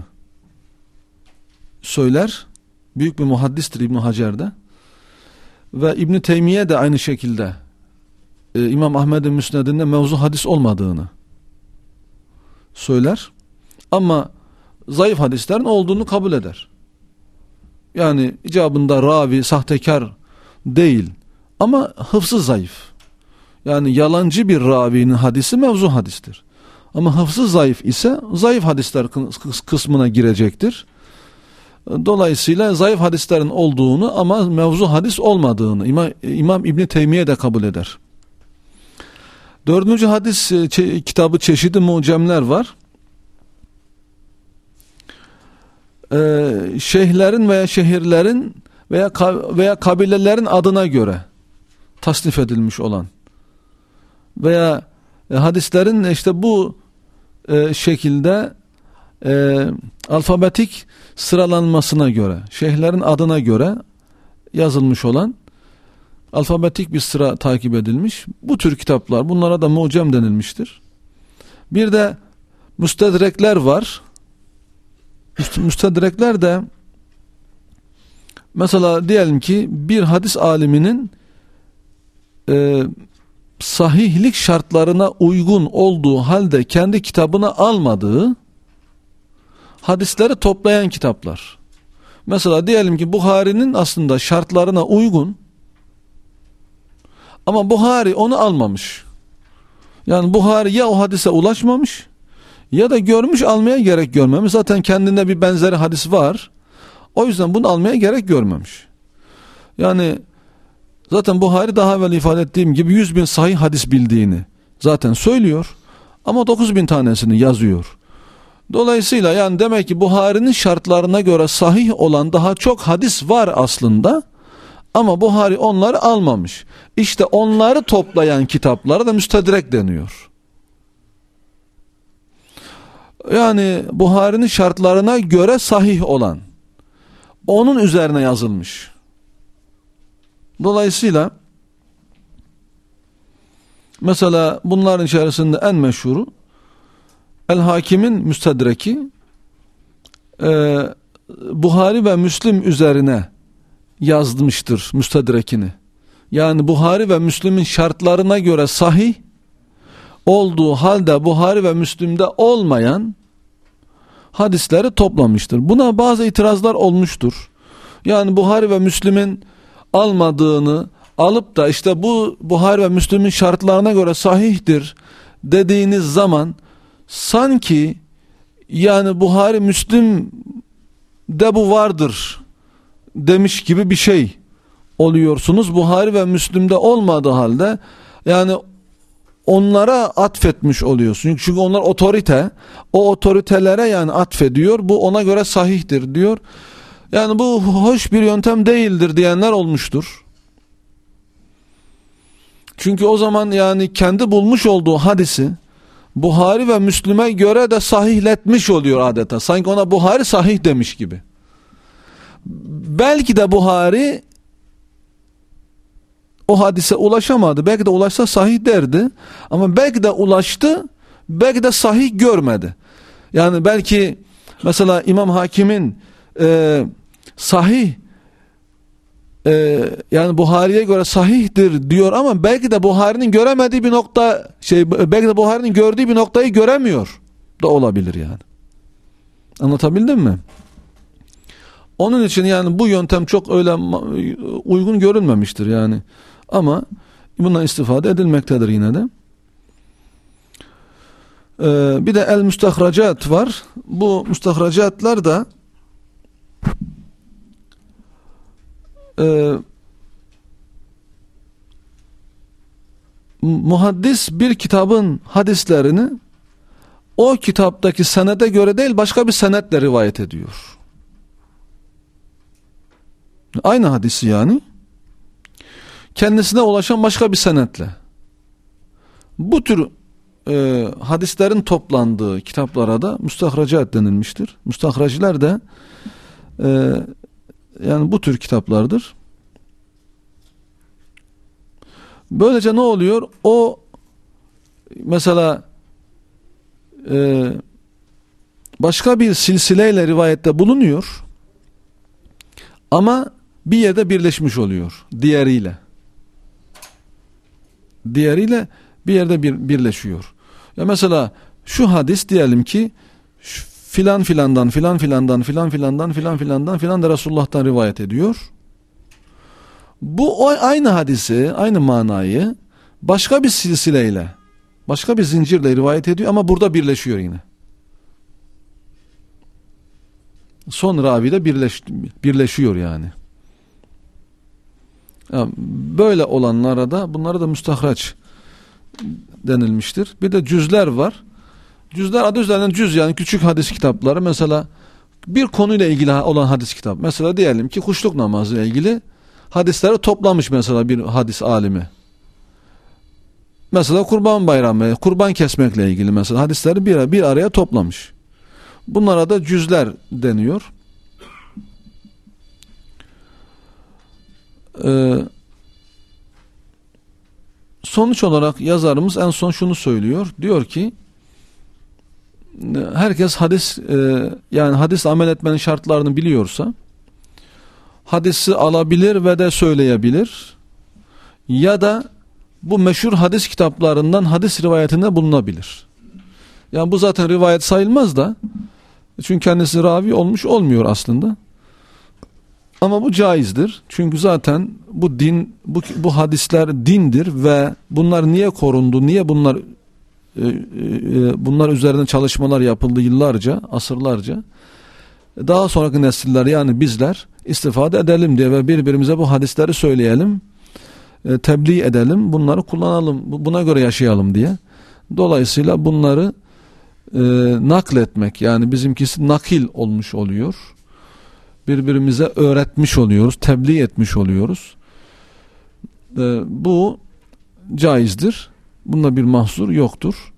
söyler. Büyük bir muhaddistir İbn Hacer'de. Ve İbn Teymiye de aynı şekilde e, İmam Ahmed'in müsnedinde mevzu hadis olmadığını söyler. Ama zayıf hadislerin olduğunu kabul eder. Yani icabında ravi sahtekar değil ama hıfzı zayıf. Yani yalancı bir ravinin hadisi mevzu hadistir. Ama hıfzı zayıf ise zayıf hadisler kısmına girecektir. Dolayısıyla zayıf hadislerin olduğunu ama mevzu hadis olmadığını İmam, İmam İbn Teymiye de kabul eder. Dördüncü hadis çe- kitabı çeşitli mucemler var. Ee, şeyhlerin veya şehirlerin veya veya kabilelerin adına göre tasnif edilmiş olan veya e, hadislerin işte bu e, şekilde e, alfabetik sıralanmasına göre, şeyhlerin adına göre yazılmış olan alfabetik bir sıra takip edilmiş. Bu tür kitaplar, bunlara da mucem denilmiştir. Bir de müstedrekler var. Müstedrekler de mesela diyelim ki bir hadis aliminin e, sahihlik şartlarına uygun olduğu halde kendi kitabına almadığı hadisleri toplayan kitaplar. Mesela diyelim ki Buhari'nin aslında şartlarına uygun ama Buhari onu almamış. Yani Buhari ya o hadise ulaşmamış ya da görmüş, almaya gerek görmemiş. Zaten kendinde bir benzeri hadis var. O yüzden bunu almaya gerek görmemiş. Yani zaten Buhari daha evvel ifade ettiğim gibi yüz bin sahih hadis bildiğini zaten söylüyor. Ama dokuz bin tanesini yazıyor. Dolayısıyla yani demek ki Buhari'nin şartlarına göre sahih olan daha çok hadis var aslında. Ama Buhari onları almamış. İşte onları toplayan kitaplara da müstedrek deniyor. Yani Buhari'nin şartlarına göre sahih olan, onun üzerine yazılmış. Dolayısıyla mesela bunların içerisinde en meşhuru El-Hakim'in müstedreki, e, Buhari ve Müslim üzerine yazmıştır müstedrekini. Yani Buhari ve Müslim'in şartlarına göre sahih olduğu halde Buhari ve Müslim'de olmayan hadisleri toplamıştır. Buna bazı itirazlar olmuştur. Yani Buhari ve Müslim'in almadığını alıp da işte bu Buhari ve Müslim'in şartlarına göre sahihtir dediğiniz zaman sanki yani Buhari Müslim'de bu vardır demiş gibi bir şey oluyorsunuz. Buhari ve Müslim'de olmadığı halde yani onlara atfetmiş oluyorsun. Çünkü onlar otorite. O otoritelere yani atfediyor. Bu ona göre sahihtir diyor. Yani bu hoş bir yöntem değildir diyenler olmuştur. Çünkü o zaman yani kendi bulmuş olduğu hadisi Buhari ve Müslim'e göre de sahihletmiş oluyor adeta. Sanki ona Buhari sahih demiş gibi. Belki de Buhari o hadise ulaşamadı. Belki de ulaşsa sahih derdi. Ama belki de ulaştı. Belki de sahih görmedi. Yani belki mesela İmam Hakim'in e, sahih e, yani Buhari'ye göre sahihtir diyor ama belki de Buhari'nin göremediği bir nokta şey belki de Buhari'nin gördüğü bir noktayı göremiyor da olabilir yani. Anlatabildim mi? Onun için yani bu yöntem çok öyle uygun görünmemiştir yani. Ama bundan istifade edilmektedir yine de. Ee, bir de el müstahracat var. Bu müstahracatlar da e, muhaddis bir kitabın hadislerini o kitaptaki senede göre değil başka bir senetle rivayet ediyor. Aynı hadisi yani kendisine ulaşan başka bir senetle. Bu tür e, hadislerin toplandığı kitaplara da müstahracat denilmiştir. Müstahraciler de e, yani bu tür kitaplardır. Böylece ne oluyor? O mesela e, başka bir silsileyle rivayette bulunuyor ama bir yerde birleşmiş oluyor diğeriyle. Diğeriyle bir yerde bir, birleşiyor. Ya mesela şu hadis diyelim ki filan filandan filan filandan filan filandan filan filandan filan da Resulullah'tan rivayet ediyor. Bu aynı hadisi, aynı manayı başka bir silsileyle, başka bir zincirle rivayet ediyor ama burada birleşiyor yine. Son ravide birleş, birleşiyor yani. yani. Böyle olanlara da bunlara da müstahraç denilmiştir. Bir de cüzler var. Cüzler adı üzerinden cüz yani küçük hadis kitapları. Mesela bir konuyla ilgili olan hadis kitap. Mesela diyelim ki kuşluk namazı ile ilgili hadisleri toplamış mesela bir hadis alimi. Mesela kurban bayramı, kurban kesmekle ilgili mesela hadisleri bir, bir araya toplamış. Bunlara da cüzler deniyor. Ee, sonuç olarak yazarımız en son şunu söylüyor. Diyor ki herkes hadis e, yani hadis amel etmenin şartlarını biliyorsa hadisi alabilir ve de söyleyebilir ya da bu meşhur hadis kitaplarından hadis rivayetinde bulunabilir. Yani bu zaten rivayet sayılmaz da çünkü kendisi ravi olmuş olmuyor aslında. Ama bu caizdir. Çünkü zaten bu din, bu, bu hadisler dindir ve bunlar niye korundu, niye bunlar e, e, bunlar üzerine çalışmalar yapıldı yıllarca, asırlarca. Daha sonraki nesiller yani bizler istifade edelim diye ve birbirimize bu hadisleri söyleyelim, e, tebliğ edelim, bunları kullanalım, buna göre yaşayalım diye. Dolayısıyla bunları e, nakletmek yani bizimkisi nakil olmuş oluyor. Birbirimize öğretmiş oluyoruz, tebliğ etmiş oluyoruz. E, bu caizdir. Bunda bir mahsur yoktur.